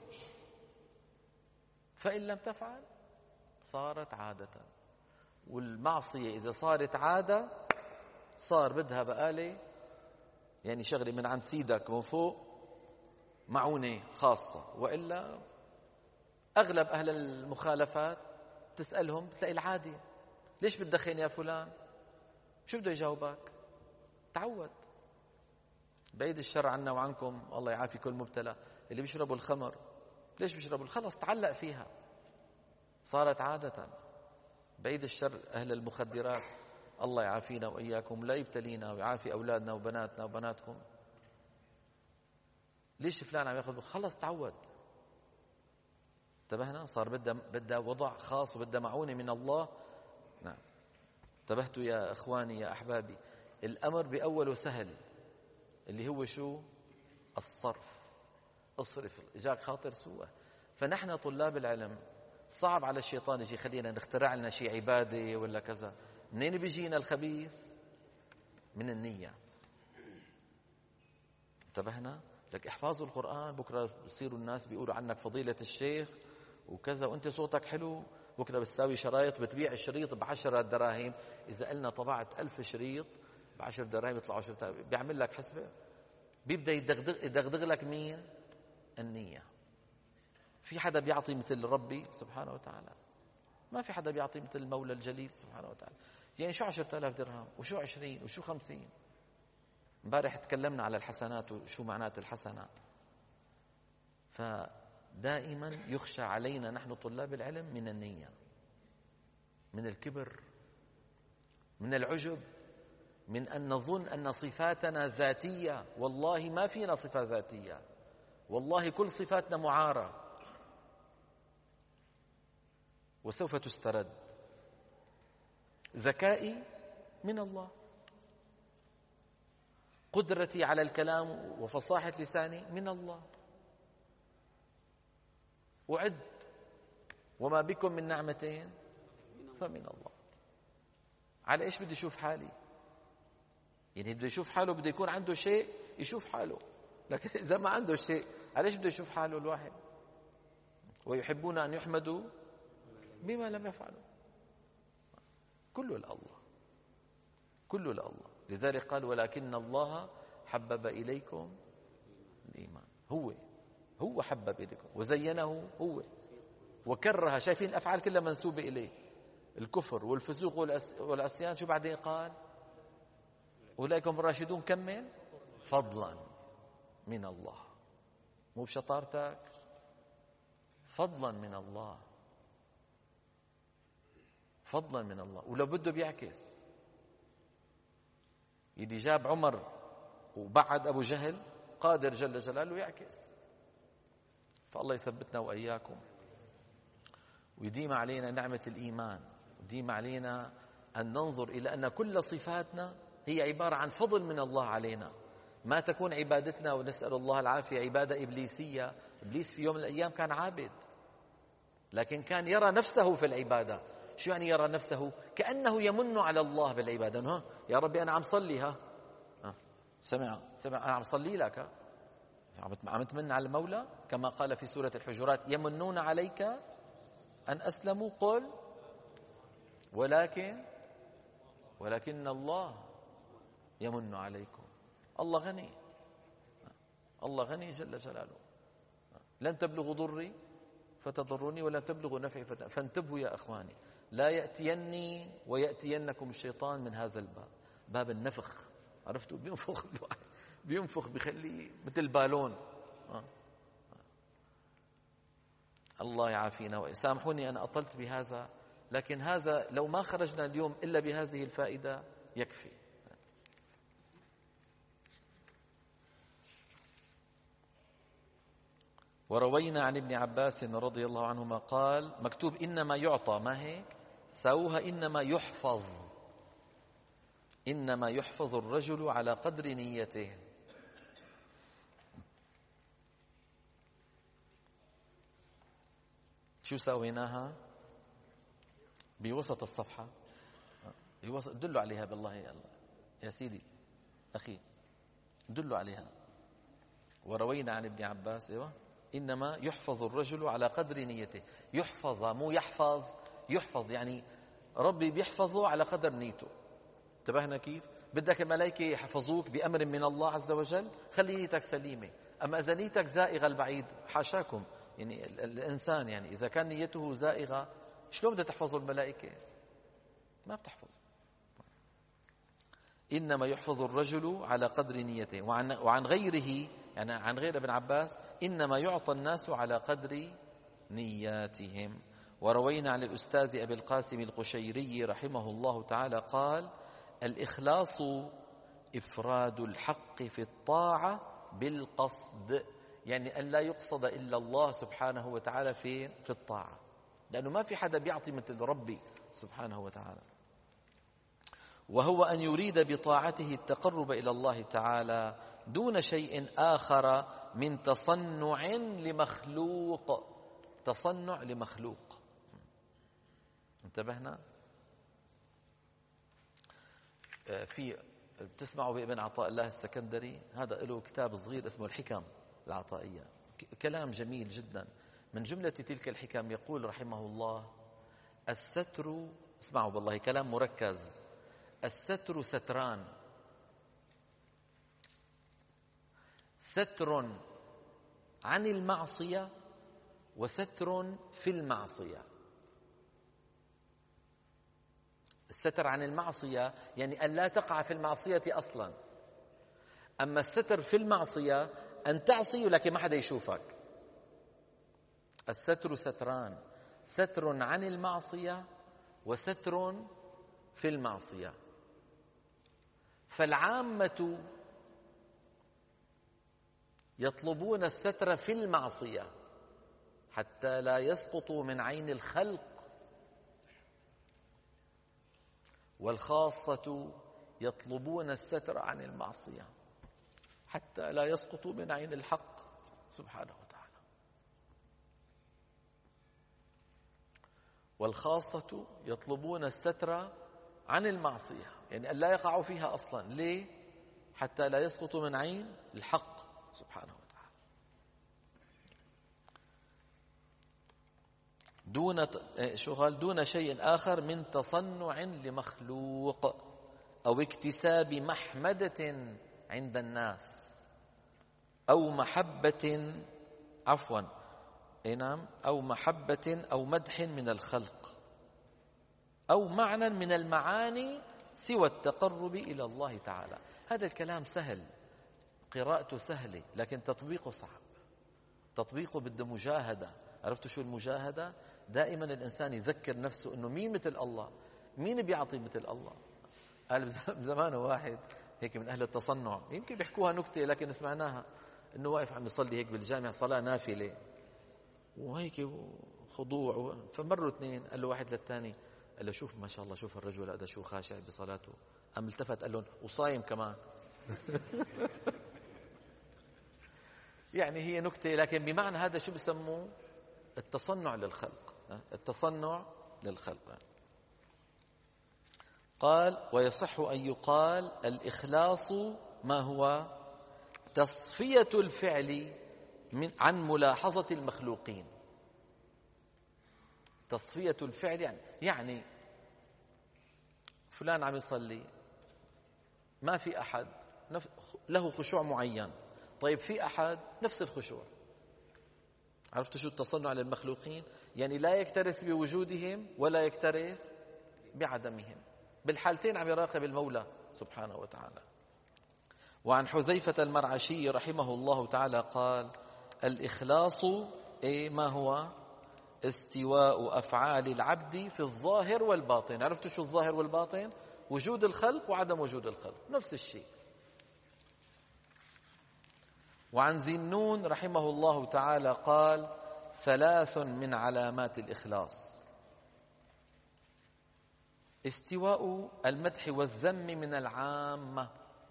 فإن لم تفعل صارت عادة. والمعصية إذا صارت عادة صار بدها بقالة، يعني شغلة من عند سيدك من فوق، معونة خاصة. وإلا أغلب أهل المخالفات تسألهم تلاقي العادة: ليش بتدخن يا فلان؟ شو بده يجاوبك؟ تعود. بعيد الشر عنا وعنكم، الله يعافي كل مبتلى. اللي بيشربوا الخمر ليش بيشربوا؟ خلص تعلق فيها، صارت عادة. بعيد الشر أهل المخدرات، الله يعافينا وإياكم، لا يبتلينا ويعافي أولادنا وبناتنا وبناتكم. ليش فلان عم ياخذ؟ خلص تعود. انتبهنا؟ صار بدها بدها وضع خاص وبدها معونة من الله. نعم. انتبهتوا يا إخواني يا أحبابي؟ الأمر بأوله سهل، اللي هو شو؟ الصرف. اصرف، إجاك خاطر سوء. فنحن طلاب العلم صعب على الشيطان يجي خلينا نخترع لنا شيء عبادة ولا كذا. منين بيجينا الخبيث؟ من النية. انتبهنا؟ لك احفظوا القرآن، بكرة بصيروا الناس بيقولوا عنك فضيلة الشيخ وكذا، وانت صوتك حلو، بكرة بتساوي شرايط، بتبيع الشريط بعشرة دراهم. إذا قلنا طبعت ألف شريط بعشر دراهم يطلعوا عشرة، بيعمل لك حسبة. بيبدأ يدغدغ, يدغدغ لك مين؟ النية. في حدا بيعطي مثل ربي سبحانه وتعالى؟ ما في حدا بيعطي مثل المولى الجليل سبحانه وتعالى. يعني شو عشرة آلاف درهم وشو عشرين وشو خمسين؟ امبارح تكلمنا على الحسنات وشو معنات الحسنات. فدائما يخشى علينا نحن طلاب العلم من النية، من الكبر، من العجب، من أن نظن أن صفاتنا ذاتية. والله ما فينا صفة ذاتية، والله كل صفاتنا معارة وسوف تسترد. ذكائي من الله، قدرتي على الكلام وفصاحة لساني من الله. وعد وما بكم من نعمتين فمن الله. على إيش بدي أشوف حالي؟ يعني بده يشوف حاله، بده يكون عنده شيء يشوف حاله. لكن إذا ما عنده شيء، على إيش بده يشوف حاله الواحد؟ ويحبون أن يحمدوا بما لم يفعلوا. كله لله، كله لله. لذلك قال ولكن الله حبب إليكم الإيمان. هو هو حبب إليكم وزينه هو وكره. شايفين الأفعال كلها منسوبة إليه، الكفر والفسوق والعصيان. شو بعدين قال؟ أولئك هم الراشدون. كمل فضلا من الله، مو بشطارتك، فضلا من الله، فضلا من الله. ولو بده بيعكس، يلي جاب عمر وبعد أبو جهل قادر جل جلاله يعكس. فالله يثبتنا وإياكم ويديم علينا نعمة الإيمان، ويديم علينا أن ننظر إلى أن كل صفاتنا هي عبارة عن فضل من الله علينا. ما تكون عبادتنا، ونسأل الله العافية، عبادة إبليسية. إبليس في يوم من الأيام كان عابد، لكن كان يرى نفسه في العبادة. شو يعني يرى نفسه؟ كأنه يمن على الله بالعبادة. ها يا ربي أنا عم صلي، ها سمع سمع أنا عم صلي لك، ها عم تمن على المولى، كما قال في سورة الحجرات يمنون عليك أن أسلموا قل ولكن ولكن الله يمن عليكم. الله غني، الله غني جل جلاله. لن تبلغوا ضري فتضروني ولن تبلغوا نفعي فتنفعوني. فانتبهوا يا أخواني، لا يأتيني ويأتينكم الشيطان من هذا الباب، باب النفخ. عرفتوا؟ بينفخ الواحد، بينفخ بيخليه مثل بالون. آه. الله يعافينا وسامحوني أنا أطلت بهذا، لكن هذا لو ما خرجنا اليوم إلا بهذه الفائدة يكفي. وروينا عن ابن عباس رضي الله عنهما قال مكتوب إنما يعطى، ما هيك سوها، إنما يحفظ، إنما يحفظ الرجل على قدر نيته. شو سويناها؟ بوسط الصفحة، دلوا عليها بالله يا الله يا سيدي أخي، دلوا عليها. وروينا عن ابن عباس ايوه إنما يحفظ الرجل على قدر نيته. يحفظ مو يحفظ، يحفظ يعني ربي بيحفظه على قدر نيته. انتبهنا كيف؟ بدك الملائكة يحفظوك بأمر من الله عز وجل، خلي نيتك سليمة. أما إذا نيتك زائغة البعيد، حاشاكم، يعني الإنسان يعني إذا كان نيته زائغة شلون بدها تحفظه الملائكة؟ ما بتحفظ. إنما يحفظ الرجل على قدر نيته. وعن, وعن غيره يعني عن غير ابن عباس إنما يعطى الناس على قدر نياتهم. وروينا عن الأستاذ أبي القاسم القشيري رحمه الله تعالى قال: الإخلاص إفراد الحق في الطاعة بالقصد، يعني أن لا يقصد إلا الله سبحانه وتعالى في في الطاعة، لأنه ما في حدا بيعطي مثل ربي سبحانه وتعالى. وهو أن يريد بطاعته التقرب إلى الله تعالى دون شيء آخر من تصنع لمخلوق. تصنع لمخلوق، انتبهنا؟ في بتسمعوا بابن عطاء الله السكندري، هذا له كتاب صغير اسمه الحكم العطائية، كلام جميل جدا. من جملة تلك الحكم يقول رحمه الله: الستر، اسمعوا والله كلام مركز، الستر ستران: ستر عن المعصية وستر في المعصية. الستر عن المعصية يعني أن لا تقع في المعصية أصلا، أما الستر في المعصية أن تعصي ولكن ما حدا يشوفك. الستر ستران: ستر عن المعصية وستر في المعصية. فالعامة يطلبون الستر في المعصية حتى لا يسقطوا من عين الخلق، والخاصة يطلبون الستر عن المعصية حتى لا يسقطوا من عين الحق سبحانه وتعالى. والخاصة يطلبون الستر عن المعصية، يعني أن لا يقعوا فيها أصلا. ليه؟ حتى لا يسقطوا من عين الحق سبحانه وتعالى. دون شو قال؟ دون شيء آخر من تصنع لمخلوق أو اكتساب محمدة عند الناس أو محبة عفوا نعم أو محبة أو مدح من الخلق أو معنى من المعاني سوى التقرب إلى الله تعالى. هذا الكلام سهل، قراءته سهلة، لكن تطبيقه صعب. تطبيقه بده مجاهدة. عرفتوا شو المجاهدة؟ دائما الإنسان يذكر نفسه أنه مين مثل الله، مين بيعطي مثل الله. قال بزمانه واحد هيك من أهل التصنع، يمكن بيحكوها نكتة لكن سمعناها، أنه واقف عم يصلي هيك بالجامع صلاة نافلة وهيك خضوع، فمروا اثنين، قال له واحد للثاني، قال له: شوف ما شاء الله، شوف الرجل هذا شو خاشع بصلاته. قام التفت قال لهم: وصايم كمان. يعني هي نكتة، لكن بمعنى هذا شو بسموه؟ التصنع للخلق. التصنع للخلق. قال: ويصح أن يقال الإخلاص ما هو؟ تصفية الفعل من عن ملاحظة المخلوقين. تصفية الفعل يعني يعني فلان عم يصلي، ما في أحد له خشوع معين، طيب في أحد نفس الخشوع. عرفتوا شو التصنع للمخلوقين؟ يعني لا يكترث بوجودهم ولا يكترث بعدمهم، بالحالتين عم يراقب المولى سبحانه وتعالى. وعن حذيفة المرعشي رحمه الله تعالى قال: الإخلاص إيه ما هو؟ استواء أفعال العبد في الظاهر والباطن. عرفتوا شو الظاهر والباطن؟ وجود الخلق وعدم وجود الخلق، نفس الشيء. وعن ذي النون رحمه الله تعالى قال: ثلاث من علامات الإخلاص: استواء المدح والذم من العامة،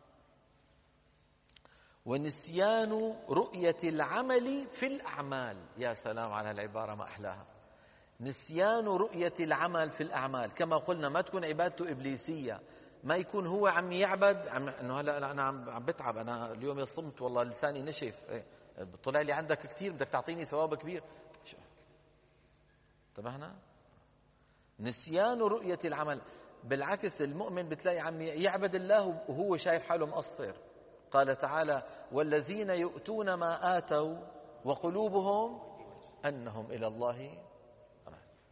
ونسيان رؤية العمل في الأعمال. يا سلام على العبارة، ما أحلاها. نسيان رؤية العمل في الأعمال، كما قلنا ما تكون عبادته إبليسية، ما يكون هو عم يعبد عم انه هلا انا عم بتعب، انا اليوم يصمت والله لساني نشف، إيه؟ طلع لي عندك كثير، بدك تعطيني ثواب كبير. انتبهنا؟ نسيان رؤية العمل. بالعكس المؤمن بتلاقي عم يعبد الله وهو شايف حاله مقصر. قال تعالى: والذين يؤتون ما آتوا وقلوبهم أنهم إلى الله.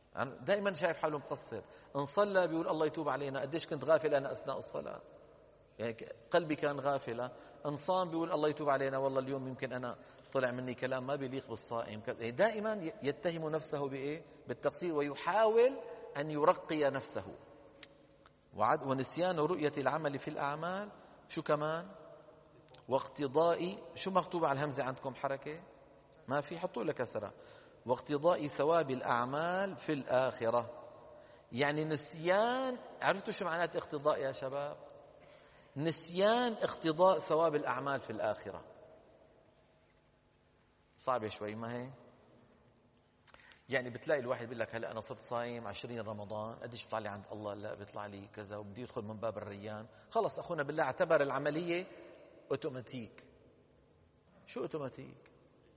دائما شايف حاله مقصر. ان صلى بيقول الله يتوب علينا، قديش كنت غافل أنا أثناء الصلاة. يعني قلبي كان غافلة، انصام بيقول الله يتوب علينا، والله اليوم يمكن أنا طلع مني كلام ما بيليق بالصائم. دائما يتهم نفسه بإيه؟ بالتقصير، ويحاول أن يرقي نفسه. ونسيان رؤية العمل في الأعمال. شو كمان؟ واقتضاء، شو مكتوب على الهمزة عندكم حركة؟ ما في، حطوا لك كسرة. واقتضاء ثواب الأعمال في الآخرة. يعني نسيان، عرفتوا شو معنات اقتضاء يا شباب؟ نسيان اقتضاء ثواب الأعمال في الآخرة. صعبة شوي ما هي؟ يعني بتلاقي الواحد بيقول لك هلا أنا صرت صايم عشرين رمضان، قديش بيطلع لي عند الله؟ لا بيطلع لي كذا، وبدي يدخل من باب الريان. خلص أخونا بالله اعتبر العملية أوتوماتيك. شو أوتوماتيك؟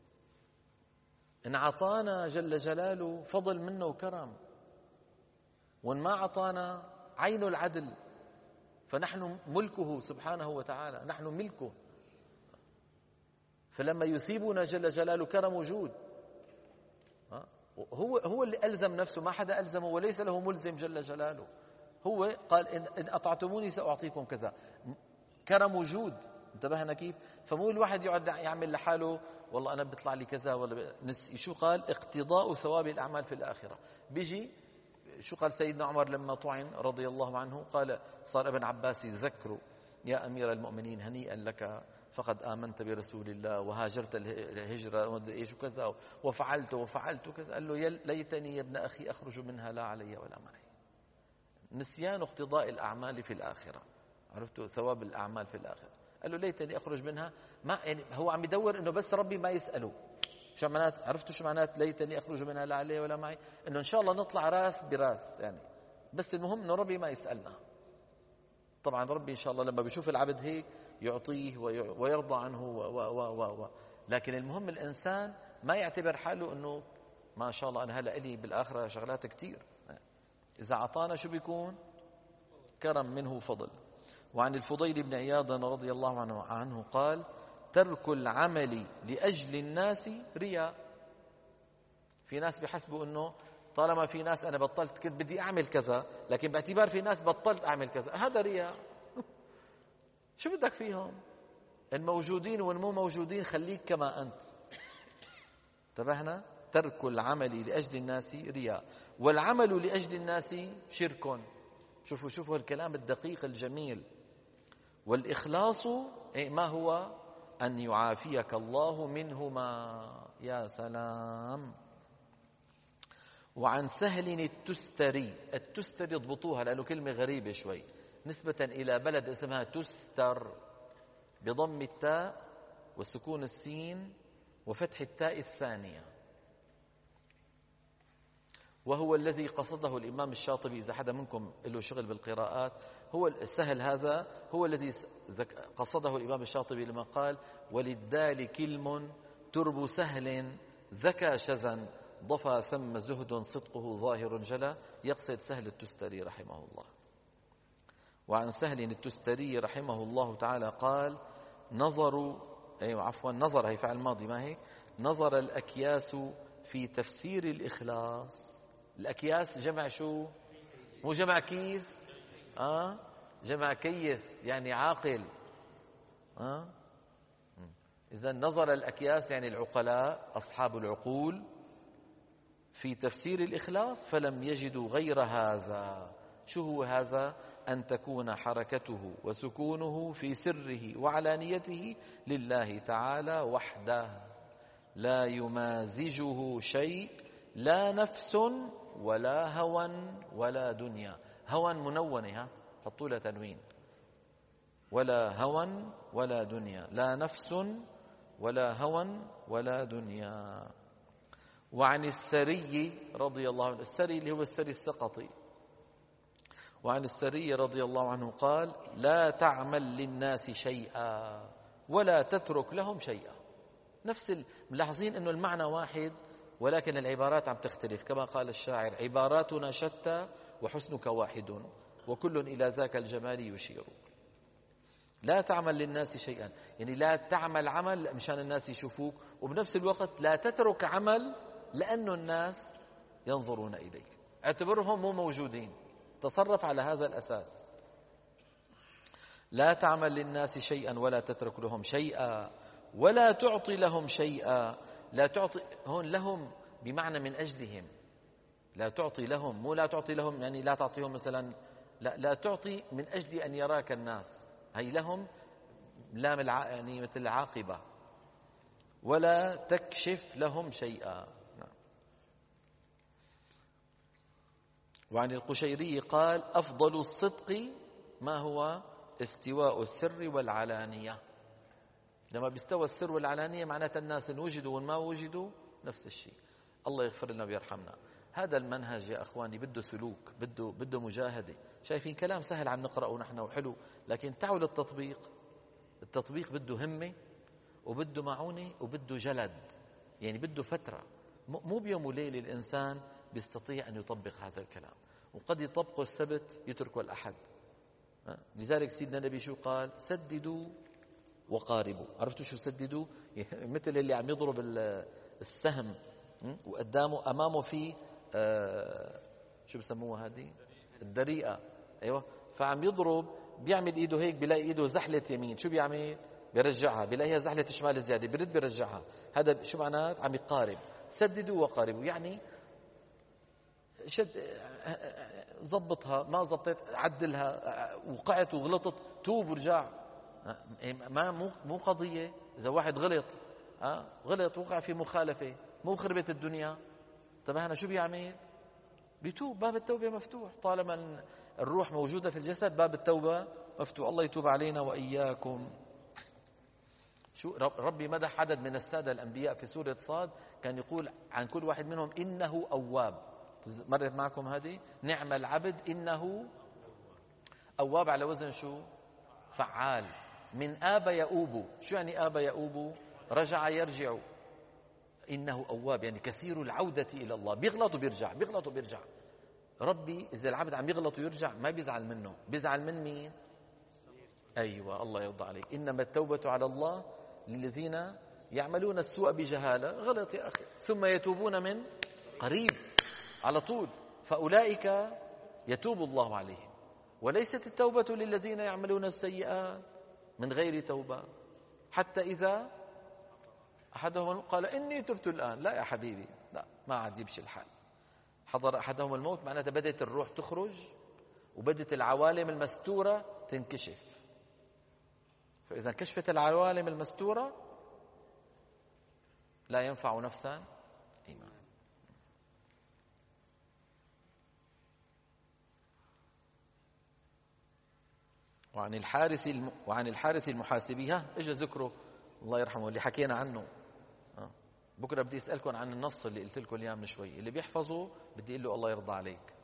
إن عطانا جل جلاله فضل منه وكرم، وإن ما عطانا عين العدل، فنحن ملكه سبحانه وتعالى، نحن ملكه. فلما يثيبنا جل جلاله كرم وجود، هو هو اللي ألزم نفسه، ما حدا ألزمه، وليس له ملزم جل جلاله. هو قال إن أطعتموني سأعطيكم كذا، كرم وجود. انتبهنا كيف؟ فمو الواحد يقعد يعمل لحاله والله أنا بيطلع لي كذا ولا نسي. شو قال؟ اقتضاء ثواب الأعمال في الآخرة. بيجي شو قال سيدنا عمر لما طعن رضي الله عنه؟ قال صار ابن عباس يذكره: يا أمير المؤمنين هنيئا لك، فقد آمنت برسول الله وهاجرت الهجرة إيش وكذا وفعلت وفعلت وكذا. قال له: ليتني يا ابن أخي أخرج منها لا علي ولا معي. نسيان اقتضاء الأعمال في الآخرة. عرفتوا ثواب الأعمال في الآخرة؟ قال له: ليتني أخرج منها، ما يعني هو عم يدور إنه بس ربي ما يسأله. شو معنات؟ عرفتوا شو معنات ليتني أخرج منها لا علي ولا معي؟ إنه إن شاء الله نطلع راس براس يعني، بس المهم إنه ربي ما يسألنا. طبعا ربي إن شاء الله لما بيشوف العبد هيك يعطيه ويرضى عنه و و و و لكن المهم الإنسان ما يعتبر حاله إنه ما شاء الله أنا هلأ لي بالآخرة شغلات كتير. إذا عطانا شو بيكون؟ كرم منه فضل. وعن الفضيل بن عياض رضي الله عنه, عنه قال: ترك العمل لأجل الناس رياء. في ناس بيحسبوا إنه طالما في ناس أنا بطلت كنت بدي أعمل كذا، لكن باعتبار في ناس بطلت أعمل كذا، هذا رياء. شو بدك فيهم؟ الموجودين والمو موجودين خليك كما أنت. انتبهنا؟ ترك العمل لأجل الناس رياء، والعمل لأجل الناس شرك. شوفوا شوفوا الكلام الدقيق الجميل. والإخلاص ما هو؟ أن يعافيك الله منهما. يا سلام. وعن سهل التستري. التستري اضبطوها لأنه كلمة غريبة شوي، نسبة إلى بلد اسمها تستر، بضم التاء وسكون السين وفتح التاء الثانية. وهو الذي قصده الإمام الشاطبي. إذا حدا منكم له شغل بالقراءات، هو السهل هذا هو الذي قصده الإمام الشاطبي لما قال: وللدال كلم ترب سهل ذكى شذا ضفى ثم زهد صدقه ظاهر جلا. يقصد سهل التستري رحمه الله. وعن سهل التستري رحمه الله تعالى قال: نظروا أيوة عفوا نظر، هي فعل ماضي ما هيك، نظر الأكياس في تفسير الإخلاص. الأكياس جمع شو؟ مو جمع كيس، آه جمع كيس يعني عاقل. آه إذا نظر الأكياس يعني العقلاء أصحاب العقول في تفسير الإخلاص فلم يجدوا غير هذا. شو هو هذا؟ أن تكون حركته وسكونه في سره وعلانيته لله تعالى وحده، لا يمازجه شيء، لا نفس ولا هوى ولا دنيا. هوى منونة، ها حطوا لها تنوين. ولا هوى ولا دنيا، لا نفس ولا هوى ولا دنيا. وعن السري رضي الله عنه، السري اللي هو السري السقطي، وعن السري رضي الله عنه قال: لا تعمل للناس شيئا ولا تترك لهم شيئا. نفس ملاحظين انه المعنى واحد ولكن العبارات عم تختلف. كما قال الشاعر: عباراتنا شتى وحسنك واحد وكل إلى ذاك الجمال يشير. لا تعمل للناس شيئا يعني لا تعمل عمل مشان الناس يشوفوك، وبنفس الوقت لا تترك عمل لأنه الناس ينظرون إليك. اعتبرهم مو موجودين، تصرف على هذا الأساس. لا تعمل للناس شيئا ولا تترك لهم شيئا ولا تعطي لهم شيئا. لا تعطي هون لهم بمعنى من أجلهم، لا تعطي لهم، مو لا تعطي لهم يعني لا تعطيهم مثلا، لا لا تعطي من أجل أن يراك الناس، هي لهم لام الع... يعني مثل العاقبة. ولا تكشف لهم شيئا. وعن القشيري قال أفضل الصدق ما هو استواء السر والعلانية. لما بيستوى السر والعلانية معناتها الناس إن وجدوا وما وجدوا نفس الشيء. الله يغفر لنا ويرحمنا. هذا المنهج يا أخواني بده سلوك، بده بده مجاهدة. شايفين كلام سهل عم نقرأه نحن وحلو، لكن تعالوا للتطبيق. التطبيق بده همة وبده معونة وبده جلد، يعني بده فترة، مو بيوم وليلة الإنسان بيستطيع أن يطبق هذا الكلام. وقد يطبقه السبت يتركه الأحد. لذلك سيدنا النبي شو قال؟ سددوا وقاربوا. عرفتوا شو سددوا؟ مثل اللي عم يضرب السهم وقدامه أمامه في آه شو بسموها هذه الدريئة، أيوة، فعم يضرب بيعمل إيده هيك بيلاقي إيده زحلة يمين، شو بيعمل؟ بيرجعها، بيلاقيها زحلة شمال زيادة، بيرد بيرجعها. هذا شو معنات؟ عم يقارب. سددوا وقاربوا يعني شد، زبطها، ما زبطت عدلها، وقعت وغلطت توب ورجع. ما مو مو قضية إذا واحد غلط اه غلط وقع في مخالفة مو خربت الدنيا. طب هنا شو بيعمل؟ بيتوب، باب التوبة مفتوح. طالما الروح موجودة في الجسد باب التوبة مفتوح. الله يتوب علينا وإياكم. شو ربي مدح عدد من السادة الأنبياء في سورة صاد، كان يقول عن كل واحد منهم إنه أواب. مرت معكم هذه؟ نعم العبد إنه أواب، على وزن شو؟ فعال. من آب يؤوب. شو يعني آب يؤوب؟ رجع يرجع. إنه أواب يعني كثير العودة إلى الله. بيغلط وبيرجع، بيغلط وبيرجع. ربي إذا العبد عم يغلط ويرجع ما بيزعل منه. بيزعل من مين؟ أيوة، الله يرضى عليك. إنما التوبة على الله للذين يعملون السوء بجهالة، غلط يا أخي، ثم يتوبون من قريب على طول، فأولئك يتوب الله عليهم. وليست التوبة للذين يعملون السيئات من غير توبة، حتى إذا أحدهم قال إني تبت الآن. لا يا حبيبي، لا، ما عاد يمشي الحال. حضر أحدهم الموت معناتها بدأت الروح تخرج وبدت العوالم المستورة تنكشف. فإذا كشفت العوالم المستورة لا ينفع نفسا إيمان. وعن الحارث الم... وعن الحارث المحاسبي، ها اجى ذكره الله يرحمه اللي حكينا عنه. آه. بكره بدي اسالكم عن النص اللي قلت لكم اياه من شوي، اللي بيحفظه بدي اقول له الله يرضى عليك.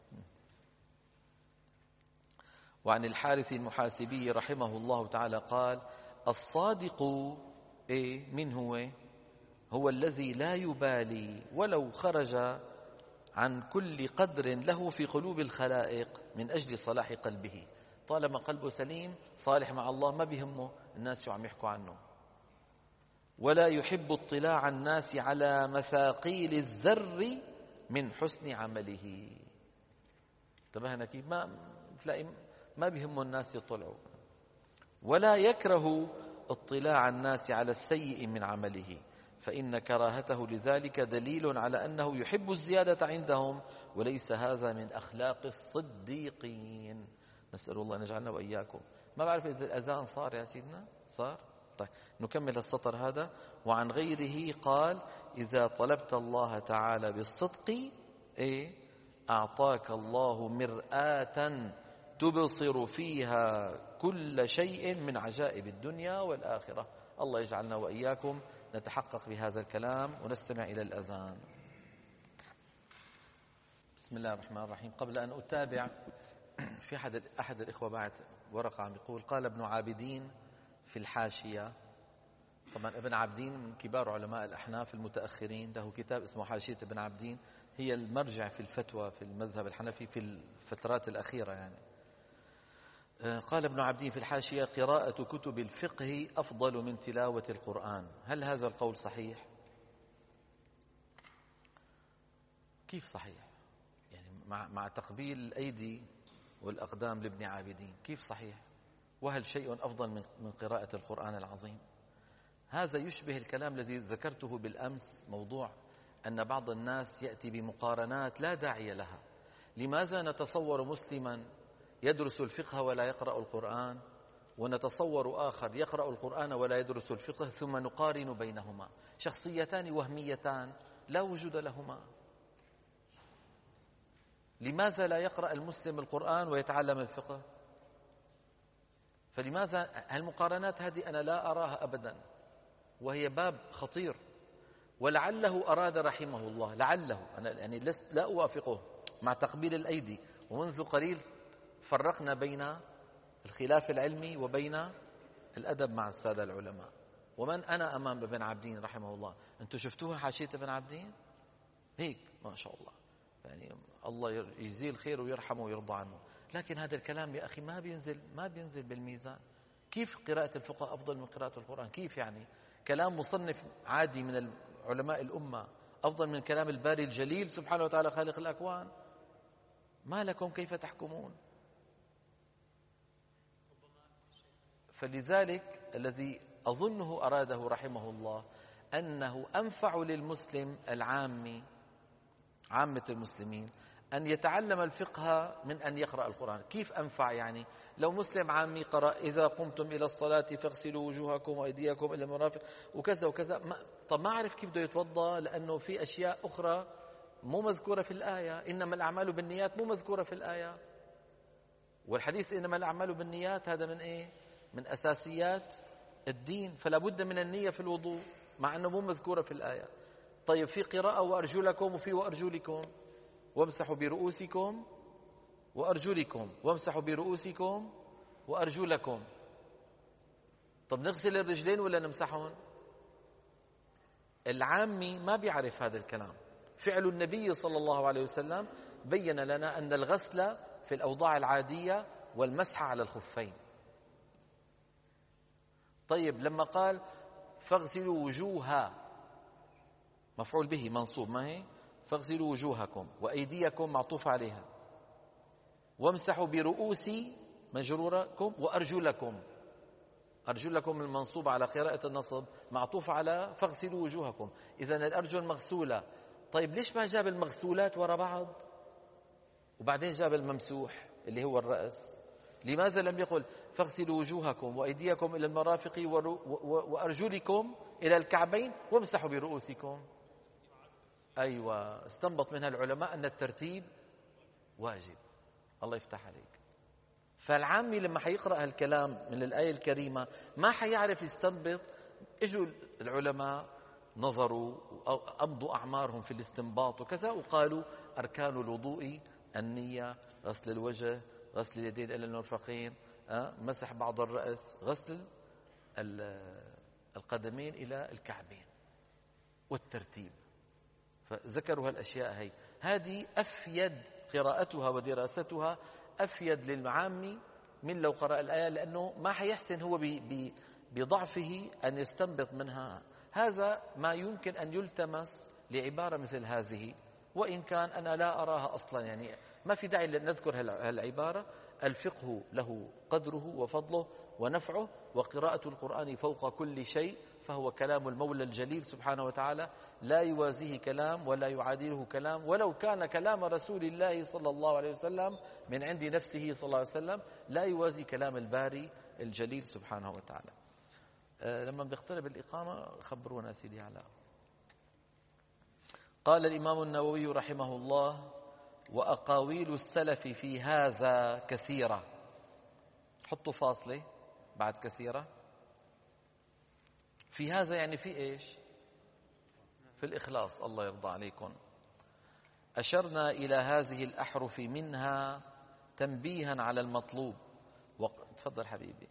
وعن الحارث المحاسبي رحمه الله تعالى قال الصادق ايه من هو؟ هو الذي لا يبالي ولو خرج عن كل قدر له في قلوب الخلائق من أجل صلاح قلبه. طالما قلبه سليم صالح مع الله ما بيهمه الناس شو عم يحكوا عنه. ولا يحب اطلاع الناس على مثاقيل الذر من حسن عمله. انتبهنا كيف؟ ما تلاقي ما بيهمه الناس يطلعوا. ولا يكره اطلاع الناس على السيء من عمله، فإن كراهته لذلك دليل على أنه يحب الزيادة عندهم، وليس هذا من أخلاق الصديقين. نسأل الله أن يجعلنا وإياكم. ما بعرف إذا الأذان صار يا سيدنا؟ صار؟ طيب نكمل السطر هذا. وعن غيره قال إذا طلبت الله تعالى بالصدق إيه؟ أعطاك الله مرآة تبصر فيها كل شيء من عجائب الدنيا والآخرة. الله يجعلنا وإياكم نتحقق بهذا الكلام ونستمع إلى الأذان. بسم الله الرحمن الرحيم. قبل أن أتابع، في أحد أحد الإخوة بعت ورقة عم يقول قال ابن عابدين في الحاشية. طبعا ابن عابدين من كبار علماء الأحناف المتأخرين، له كتاب اسمه حاشية ابن عابدين، هي المرجع في الفتوى في المذهب الحنفي في الفترات الأخيرة يعني. قال ابن عابدين في الحاشية قراءة كتب الفقه أفضل من تلاوة القرآن. هل هذا القول صحيح؟ كيف صحيح؟ يعني مع, مع تقبيل الأيدي والأقدام لابن عابدين كيف صحيح؟ وهل شيء أفضل من قراءة القرآن العظيم؟ هذا يشبه الكلام الذي ذكرته بالأمس، موضوع أن بعض الناس يأتي بمقارنات لا داعي لها. لماذا نتصور مسلما يدرس الفقه ولا يقرأ القرآن، ونتصور آخر يقرأ القرآن ولا يدرس الفقه، ثم نقارن بينهما؟ شخصيتان وهميتان لا وجود لهما. لماذا لا يقرأ المسلم القرآن ويتعلم الفقه؟ فلماذا هالمقارنات هذه أنا لا أراها أبدا، وهي باب خطير. ولعله أراد رحمه الله، لعله، أنا يعني لست لا أوافقه مع تقبيل الأيدي، ومنذ قليل فرقنا بين الخلاف العلمي وبين الأدب مع السادة العلماء. ومن أنا أمام ابن عابدين رحمه الله؟ أنتم شفتوها حاشية ابن عابدين؟ هيك ما شاء الله، يعني الله يجزيه الخير ويرحمه ويرضى عنه. لكن هذا الكلام يا أخي ما بينزل ما بينزل بالميزان. كيف قراءة الفقه أفضل من قراءة القرآن؟ كيف يعني كلام مصنف عادي من علماء الأمة أفضل من كلام الباري الجليل سبحانه وتعالى خالق الأكوان؟ ما لكم كيف تحكمون؟ فلذلك الذي أظنه أراده رحمه الله أنه أنفع للمسلم العامي، عامة المسلمين، أن يتعلم الفقه من أن يقرأ القرآن. كيف أنفع؟ يعني لو مسلم عامي قرأ إذا قمتم إلى الصلاة فاغسلوا وجوهكم وأيديكم إلى المرافق وكذا وكذا، ما طب ما أعرف كيف بده يتوضأ، لأنه في أشياء أخرى مو مذكورة في الآية. إنما الأعمال بالنيات مو مذكورة في الآية، والحديث إنما الأعمال بالنيات هذا من إيه؟ من أساسيات الدين، فلا بد من النية في الوضوء مع أنه مو مذكورة في الآية. طيب في قراءة وأرجلكم وفي وأرجلكم، وامسحوا برؤوسكم وأرجلكم، وامسحوا برؤوسكم وأرجلكم. طب نغسل الرجلين ولا نمسحهم؟ العامي ما بيعرف هذا الكلام. فعل النبي صلى الله عليه وسلم بين لنا أن الغسل في الأوضاع العادية والمسح على الخفين. طيب لما قال فاغسلوا وجوها، مفعول به منصوب، ما هي؟ فاغسلوا وجوهكم وأيديكم معطوف عليها، وامسحوا برؤوسي مجروركم وأرجلكم. أرجلكم المنصوب على قراءة النصب معطوف على فاغسلوا وجوهكم، إذن الأرجل مغسولة. طيب ليش ما جاب المغسولات وراء بعض وبعدين جاب الممسوح اللي هو الرأس؟ لماذا لم يقل فاغسلوا وجوهكم وأيديكم إلى المرافق وأرجلكم إلى الكعبين وامسحوا برؤوسكم؟ أيوة، استنبط منها العلماء أن الترتيب واجب. الله يفتح عليك. فالعامي لما حيقرأ هالكلام من الآية الكريمة ما حيعرف يستنبط. اجوا العلماء نظروا وأمضوا أعمارهم في الاستنباط وكذا، وقالوا أركان الوضوء النية، غسل الوجه، غسل اليدين إلى المرفقين، مسح بعض الرأس، غسل القدمين إلى الكعبين، والترتيب. فذكروا هالأشياء هي. هذه أفيد قراءتها ودراستها، أفيد للعامي من لو قرأ الآية، لأنه ما حيحسن هو بضعفه أن يستنبط منها. هذا ما يمكن أن يلتمس لعبارة مثل هذه، وإن كان أنا لا أراها أصلا، يعني ما في داعي لنذكر هالعبارة. الفقه له قدره وفضله ونفعه، وقراءة القرآن فوق كل شيء، فهو كلام المولى الجليل سبحانه وتعالى، لا يوازيه كلام ولا يعادله كلام، ولو كان كلام رسول الله صلى الله عليه وسلم من عند نفسه صلى الله عليه وسلم لا يوازي كلام الباري الجليل سبحانه وتعالى. أه لما بيقترب الإقامة خبرونا سيدي علاء. قال الإمام النووي رحمه الله: وأقاويل السلف في هذا كثيرة. حطوا فاصلة بعد كثيرة. في هذا يعني في إيش؟ في الإخلاص. الله يرضى عليكم. أشرنا إلى هذه الأحرف منها تنبيها على المطلوب. وق... تفضل حبيبي.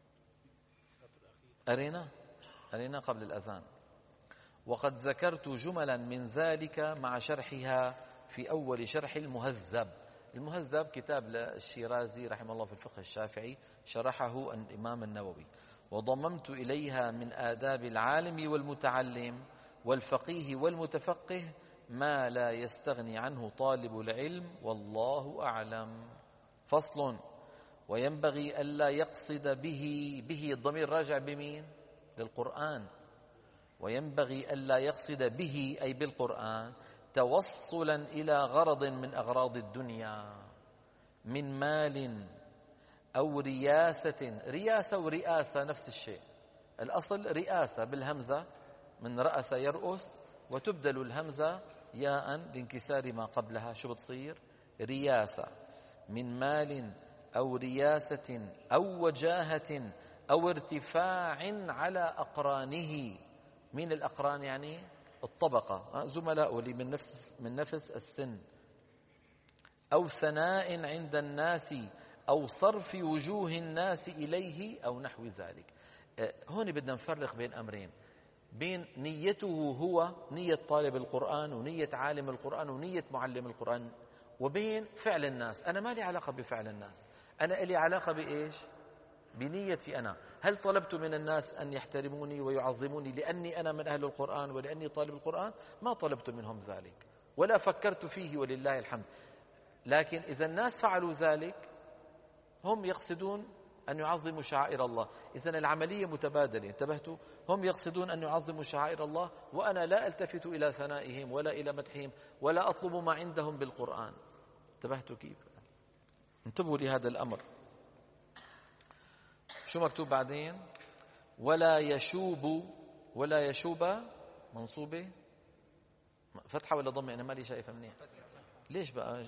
أرينا أرينا قبل الأذان. وقد ذكرت جملا من ذلك مع شرحها في أول شرح المهذب. المهذب كتاب للشيرازي رحمه الله في الفقه الشافعي، شرحه الإمام النووي. وضممت إليها من آداب العالم والمتعلم والفقيه والمتفقه ما لا يستغني عنه طالب العلم، والله أعلم. فصل: وينبغي ألا يقصد به به الضمير راجع بمين؟ للقرآن. وينبغي ألا يقصد به أي بالقرآن توصلا إلى غرض من أغراض الدنيا من مال أو رياسة. رياسة ورئاسة نفس الشيء، الأصل رئاسة بالهمزة من رأس يرأس، وتبدل الهمزة ياء لانكسار ما قبلها، شو بتصير؟ رياسة. من مال أو رياسة أو وجاهة أو ارتفاع على أقرانه. من الأقران يعني الطبقة، زملاء اللي من نفس من نفس السن. أو ثناء عند الناس أو صرف وجوه الناس إليه أو نحو ذلك. هون بدنا نفرق بين أمرين، بين نيته هو نية طالب القرآن ونية عالم القرآن ونية معلم القرآن، وبين فعل الناس. أنا ما لي علاقة بفعل الناس، أنا لي علاقة بإيش؟ بنيتي أنا. هل طلبت من الناس أن يحترموني ويعظموني لأني أنا من أهل القرآن ولأني طالب القرآن؟ ما طلبت منهم ذلك ولا فكرت فيه ولله الحمد. لكن إذا الناس فعلوا ذلك هم يقصدون أن يعظموا شعائر الله. إذن العملية متبادلة، انتبهتوا؟ هم يقصدون أن يعظموا شعائر الله وأنا لا ألتفت إلى ثنائهم ولا إلى مدحهم ولا أطلب ما عندهم بالقرآن. انتبهتوا كيف؟ انتبهوا لهذا الأمر. شو مكتوب بعدين؟ ولا يشوب. ولا يشوب منصوبة فتحة ولا ضمة؟ أنا مالي شايفها منيح. ليش بقى؟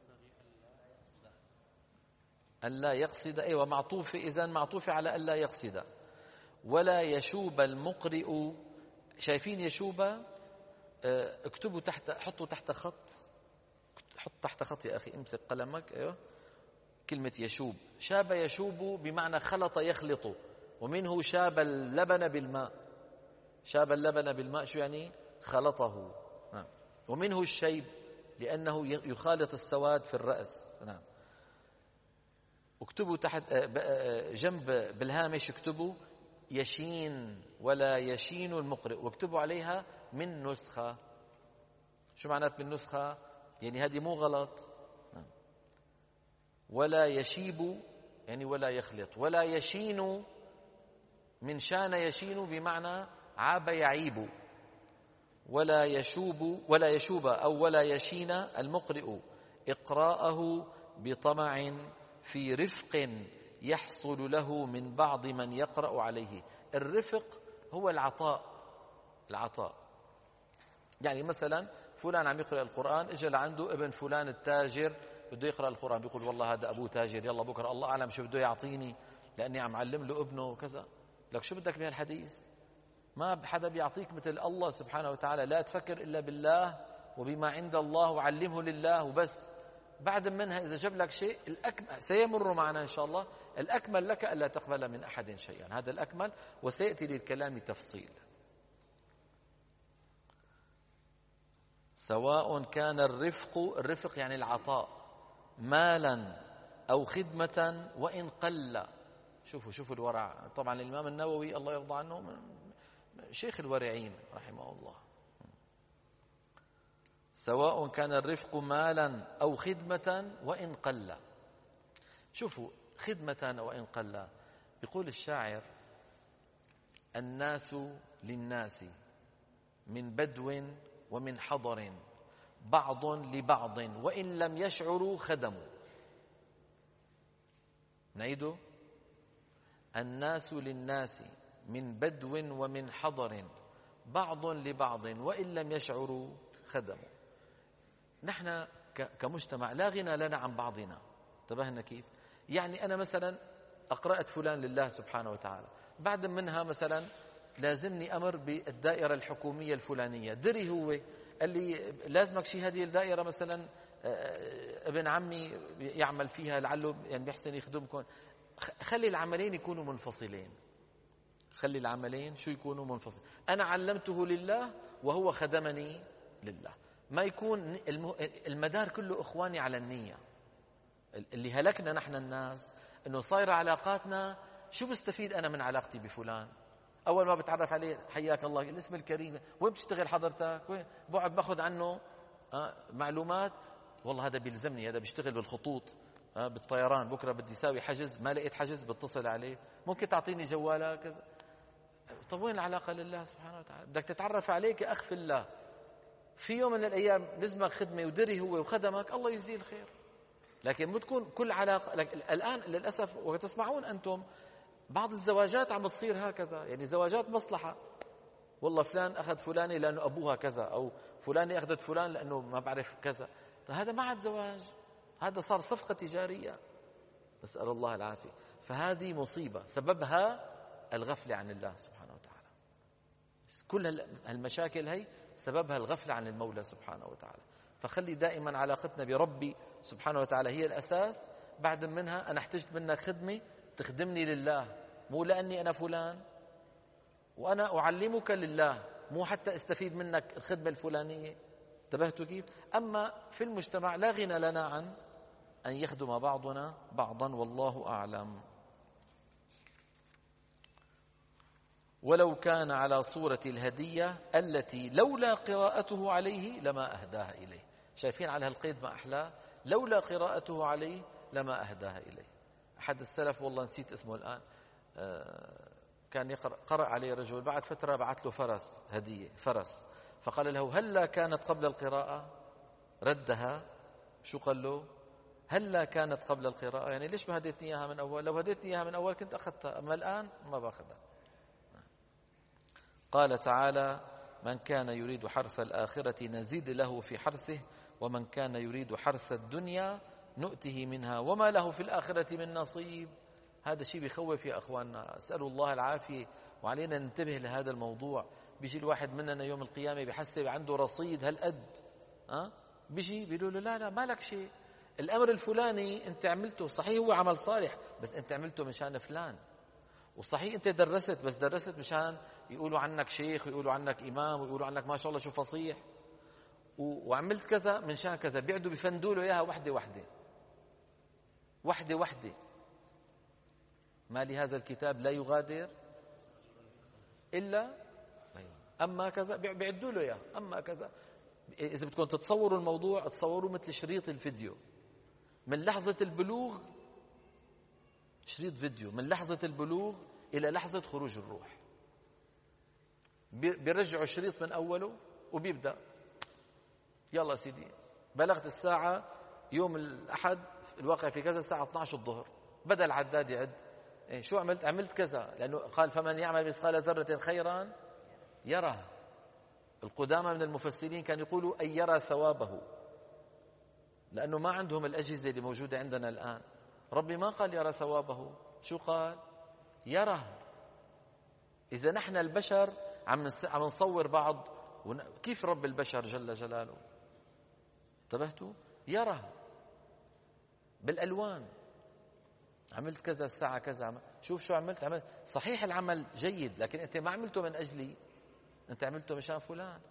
ألا يقصد. أيوة معطوفة، إذن معطوفة على ألا يقصد. ولا يشوب المقرئ. شايفين يشوب؟ اه اكتبوا تحت، حطوا تحت خط، حط تحت خط يا أخي، امسك قلمك. أيوة كلمة يشوب. شاب يشوب بمعنى خلط يخلط، ومنه شاب اللبن بالماء. شاب اللبن بالماء شو يعني؟ خلطه. نعم. ومنه الشيب لأنه يخالط السواد في الرأس. نعم. اكتبوا تحت جنب بالهامش، اكتبوا يشين. ولا يشين المقرئ، واكتبوا عليها من نسخة. شو معنات من نسخة؟ يعني هذه مو غلط. ولا يشيب يعني ولا يخلط. ولا يشين من شان يشين بمعنى عاب يعيب. ولا يشوب ولا يشوب أو ولا يشين المقرئ إقراءه بطمع في رفق يحصل له من بعض من يقرأ عليه. الرفق هو العطاء. العطاء يعني مثلا فلان عم يقرأ القرآن، اجى لعنده ابن فلان التاجر بده يقرأ القرآن، بيقول والله هذا أبوه تاجر، يلا بكرة الله أعلم شو بده يعطيني لأني عم علم له ابنه وكذا. لك شو بدك من الحديث؟ ما حدا بيعطيك مثل الله سبحانه وتعالى. لا تفكر إلا بالله وبما عند الله وعلمه لله وبس. بعد منها إذا جاب لك شيء الأكمل سيمر معنا إن شاء الله. الأكمل لك ألا تقبل من أحد شيئا، هذا الأكمل، وسيأتي للكلام تفصيل. سواء كان الرفق، الرفق يعني العطاء، مالا أو خدمة وإن قل. شوفوا شوفوا الورع. طبعا الإمام النووي الله يرضى عنه من شيخ الورعين رحمه الله. سواء كان الرفق مالا أو خدمة وإن قل. شوفوا خدمة وإن قل. يقول الشاعر: الناس للناس من بدو ومن حضر بعض لبعض وإن لم يشعروا خدموا. نعيده: الناس للناس من بدو ومن حضر بعض لبعض وإن لم يشعروا خدموا. نحن كمجتمع لا غنى لنا عن بعضنا. انتبهنا كيف؟ يعني أنا مثلا أقرأت فلان لله سبحانه وتعالى، بعد منها مثلا لازمني أمر بالدائرة الحكومية الفلانية، دري هو قال لي لازمك شيء هذه الدائرة مثلا ابن عمي يعمل فيها لعله يعني بيحسن يخدمكم. خلي العملين يكونوا منفصلين. خلي العملين شو يكونوا منفصلين. أنا علمته لله وهو خدمني لله. ما يكون المدار كله إخواني على النية. اللي هلكنا نحن الناس إنه صايرة علاقاتنا شو بستفيد أنا من علاقتي بفلان؟ أول ما بتعرف عليه حياك الله، الاسم الكريم، وين بتشتغل حضرتك؟ وين بقعد باخذ عنه آه معلومات، والله هذا بيلزمني، هذا بيشتغل بالخطوط، بالطيران بكرة بدي يساوي حجز، ما لقيت حجز بتصل عليه، ممكن تعطيني جوالك كذا. طب وين العلاقة لله سبحانه وتعالى؟ بدك تتعرف عليك أخ في الله، في يوم من الأيام لزمك خدمة ودري هو وخدمك، الله يجزيه الخير. لكن بتكون كل علاقة الآن للأسف وتسمعون أنتم بعض الزواجات عم بتصير هكذا، يعني زواجات مصلحة، والله فلان أخذ فلانة لأنه أبوها كذا، أو فلانة أخذت فلان لأنه ما بعرف كذا. هذا ما عاد زواج، هذا صار صفقة تجارية، نسأل الله العافية. فهذه مصيبة سببها الغفلة عن الله سبحانه وتعالى. كل هالمشاكل هي سببها الغفلة عن المولى سبحانه وتعالى. فخلي دائما علاقتنا بربي سبحانه وتعالى هي الأساس، بعد منها أنا احتجت منك خدمة تخدمني لله، مو لأني أنا فلان، وأنا أعلمك لله، مو حتى استفيد منك الخدمة الفلانية. انتبهتوا كيف؟ أما في المجتمع لا غنى لنا عن أن يخدم بعضنا بعضا، والله أعلم. ولو كان على صورة الهدية التي لولا قراءته عليه لما أهداها إليه. شايفين على هالقيد ما أحلاه؟ لولا قراءته عليه لما أهداها إليه. أحد السلف والله نسيت اسمه الآن، كان يقرأ قرأ عليه رجل، بعد فترة بعث له فرس هدية، فرس، فقال له هلا كانت قبل القراءة؟ ردها. شو قال له؟ هلا كانت قبل القراءة، يعني ليش ما هديتني إياها من أول؟ لو هديتني إياها من أول كنت أخذتها، أما الآن ما باخذها. قال تعالى من كان يريد حرث الآخرة نزيد له في حرثه ومن كان يريد حرث الدنيا نؤته منها وما له في الآخرة من نصيب. هذا شيء بيخوف يا أخواننا، أسألوا الله العافية، وعلينا ننتبه لهذا الموضوع. بيجي الواحد مننا يوم القيامة بيحسب عنده رصيد هالقد، أه؟ بيجي بيقولوا له لا لا ما لك شيء، الأمر الفلاني أنت عملته، صحيح هو عمل صالح بس أنت عملته مشان فلان، وصحيح أنت درست بس درست مشان يقولوا عنك شيخ ويقولوا عنك إمام ويقولوا عنك ما شاء الله شو فصيح، وعملت كذا من شان كذا. بيقعدوا بيفندوا له إياها وحدة وحدة وحدة وحدة. ما لهذا الكتاب لا يغادر إلا أما كذا، بيعدوا له إياه أما كذا. إذا بدكم تتصوروا الموضوع تصوروا مثل شريط الفيديو، من لحظة البلوغ شريط فيديو من لحظة البلوغ إلى لحظة خروج الروح، بيرجعوا الشريط من أوله وبيبدأ يلا سيدي بلغت الساعة يوم الأحد الواقع في كذا الساعة اثنعش الظهر، بدأ العداد يعد إيه شو عملت؟ عملت كذا، لأنه قال فمن يعمل مثقال ذرة خيرا يره. القدامى من المفسرين كان يقولوا أن يرى ثوابه، لأنه ما عندهم الأجهزة اللي موجودة عندنا الآن. ربي ما قال يرى ثوابه، شو قال؟ يره. إذا نحن البشر عم عم نصور بعض ون... كيف رب البشر جل جلاله؟ انتبهتوا؟ يره بالألوان، عملت كذا الساعة كذا، شوف شو عملت عملت صحيح العمل جيد لكن أنت ما عملته من أجلي، أنت عملته مشان فلان.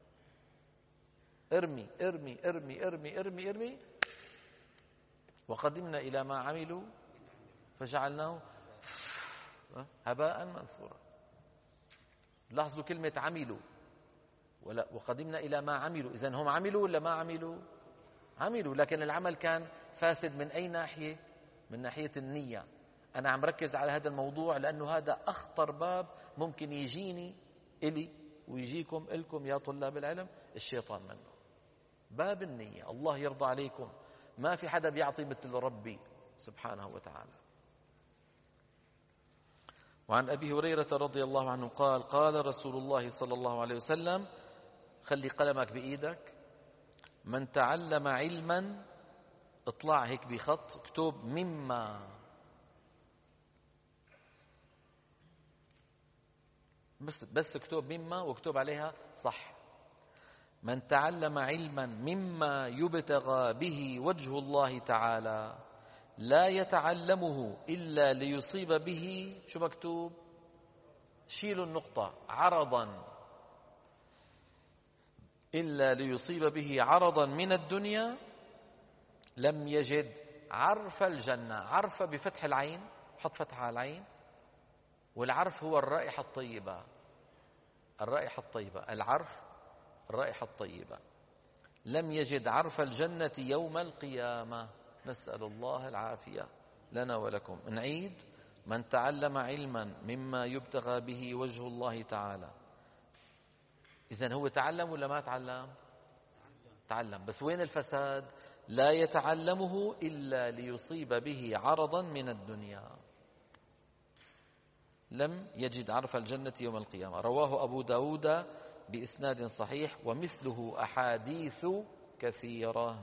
ارمي ارمي ارمي ارمي ارمي ارمي وقدمنا إلى ما عملوا فجعلناه هباء منثورا. لاحظوا كلمة عملوا، ولا وقدمنا إلى ما عملوا، إذن هم عملوا ولا ما عملوا؟ عملوا، لكن العمل كان فاسد من أي ناحية؟ من ناحية النية. أنا عم ركز على هذا الموضوع لأنه هذا أخطر باب ممكن يجيني إلي ويجيكم إلكم يا طلاب العلم الشيطان منه، باب النية. الله يرضى عليكم، ما في حدا بيعطي مثل ربي سبحانه وتعالى. وعن أبي هريرة رضي الله عنه قال قال رسول الله صلى الله عليه وسلم، خلي قلمك بإيدك، من تعلم علما، اطلع هيك بخط اكتب مما، بس بس اكتب مما واكتب عليها صح. من تعلم علما مما يبتغى به وجه الله تعالى لا يتعلمه إلا ليصيب به، شو مكتوب؟ شيلوا النقطة، عرضا، إلا ليصيب به عرضا من الدنيا لم يجد عرف الجنة. عرف بفتح العين، حط فتحة على العين، والعرف هو الرائحة الطيبة، الرائحة الطيبة، العرف الرائحة الطيبة. لم يجد عرف الجنة يوم القيامة. نسأل الله العافية لنا ولكم. نعيد: من تعلم علما مما يبتغى به وجه الله تعالى. إذن هو تعلم ولا ما تعلم؟ تعلم. بس وين الفساد؟ لا يتعلمه إلا ليصيب به عرضا من الدنيا، لم يجد عرف الجنة يوم القيامة. رواه أبو داود بإسناد صحيح، ومثله أحاديث كثيرة.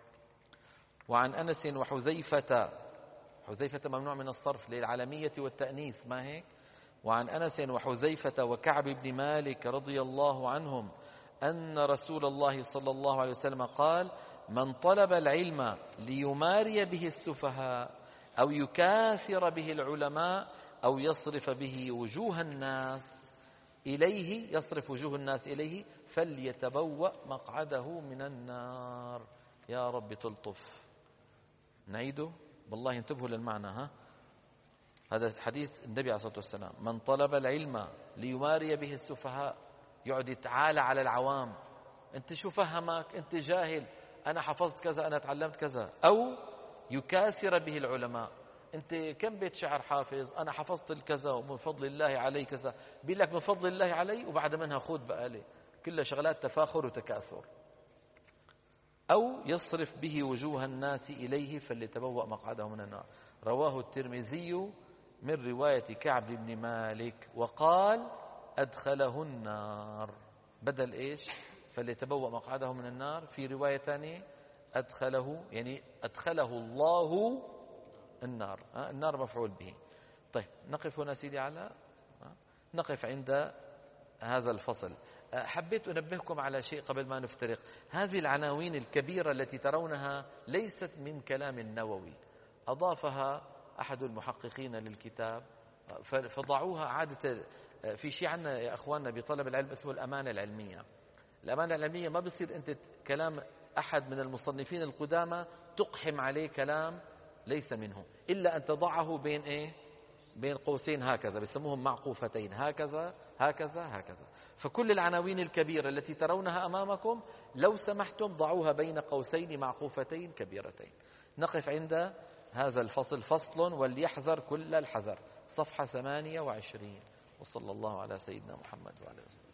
وعن أنس وحذيفة، حذيفة ممنوع من الصرف للعالمية والتأنيث، ما هيك؟ وعن أنس وحذيفة وكعب بن مالك رضي الله عنهم أن رسول الله صلى الله عليه وسلم قال: من طلب العلم ليماري به السفهاء أو يكاثر به العلماء أو يصرف به وجوه الناس إليه يصرف وجوه الناس إليه فليتبوأ مقعده من النار. يا رب تلطف. نعيده والله، انتبهوا للمعنى. ها هذا حديث النبي عليه الصلاة والسلام: من طلب العلم ليماري به السفهاء، يقعد يتعالى على العوام، انت شو فهمك، انت جاهل، انا حفظت كذا، انا تعلمت كذا. او يكاثر به العلماء، انت كم بيت شعر حافظ، انا حفظت الكذا ومن فضل الله علي كذا. بيقول لك من فضل الله علي وبعد منها خذ بقالي، كلها شغلات تفاخر وتكاثر. أو يصرف به وجوه الناس إليه فليتبوأ مقعده من النار. رواه الترمذي من رواية كعب بن مالك، وقال: أدخله النار، بدل إيش؟ فليتبوأ مقعده من النار. في رواية ثانية أدخله، يعني أدخله الله النار. النار مفعول به. طيب نقف هنا سيدي على نقف عند هذا الفصل. حبيت أنبهكم على شيء قبل ما نفترق. هذه العناوين الكبيرة التي ترونها ليست من كلام النووي، أضافها أحد المحققين للكتاب فضعوها. عادة في شيء عنا يا أخواننا بطلب العلم اسمه الأمانة العلمية. الأمانة العلمية ما بصير أنت كلام أحد من المصنفين القدامى تقحم عليه كلام ليس منه، إلا أن تضعه بين إيه؟ بين قوسين هكذا، بيسموهم معقوفتين، هكذا هكذا هكذا. فكل العناوين الكبيرة التي ترونها أمامكم لو سمحتم ضعوها بين قوسين معقوفتين كبيرتين. نقف عند هذا الفصل. فصل: وليحذر كل الحذر، صفحة ثمانية وعشرين. وصلى الله على سيدنا محمد وعلى آله وسلم.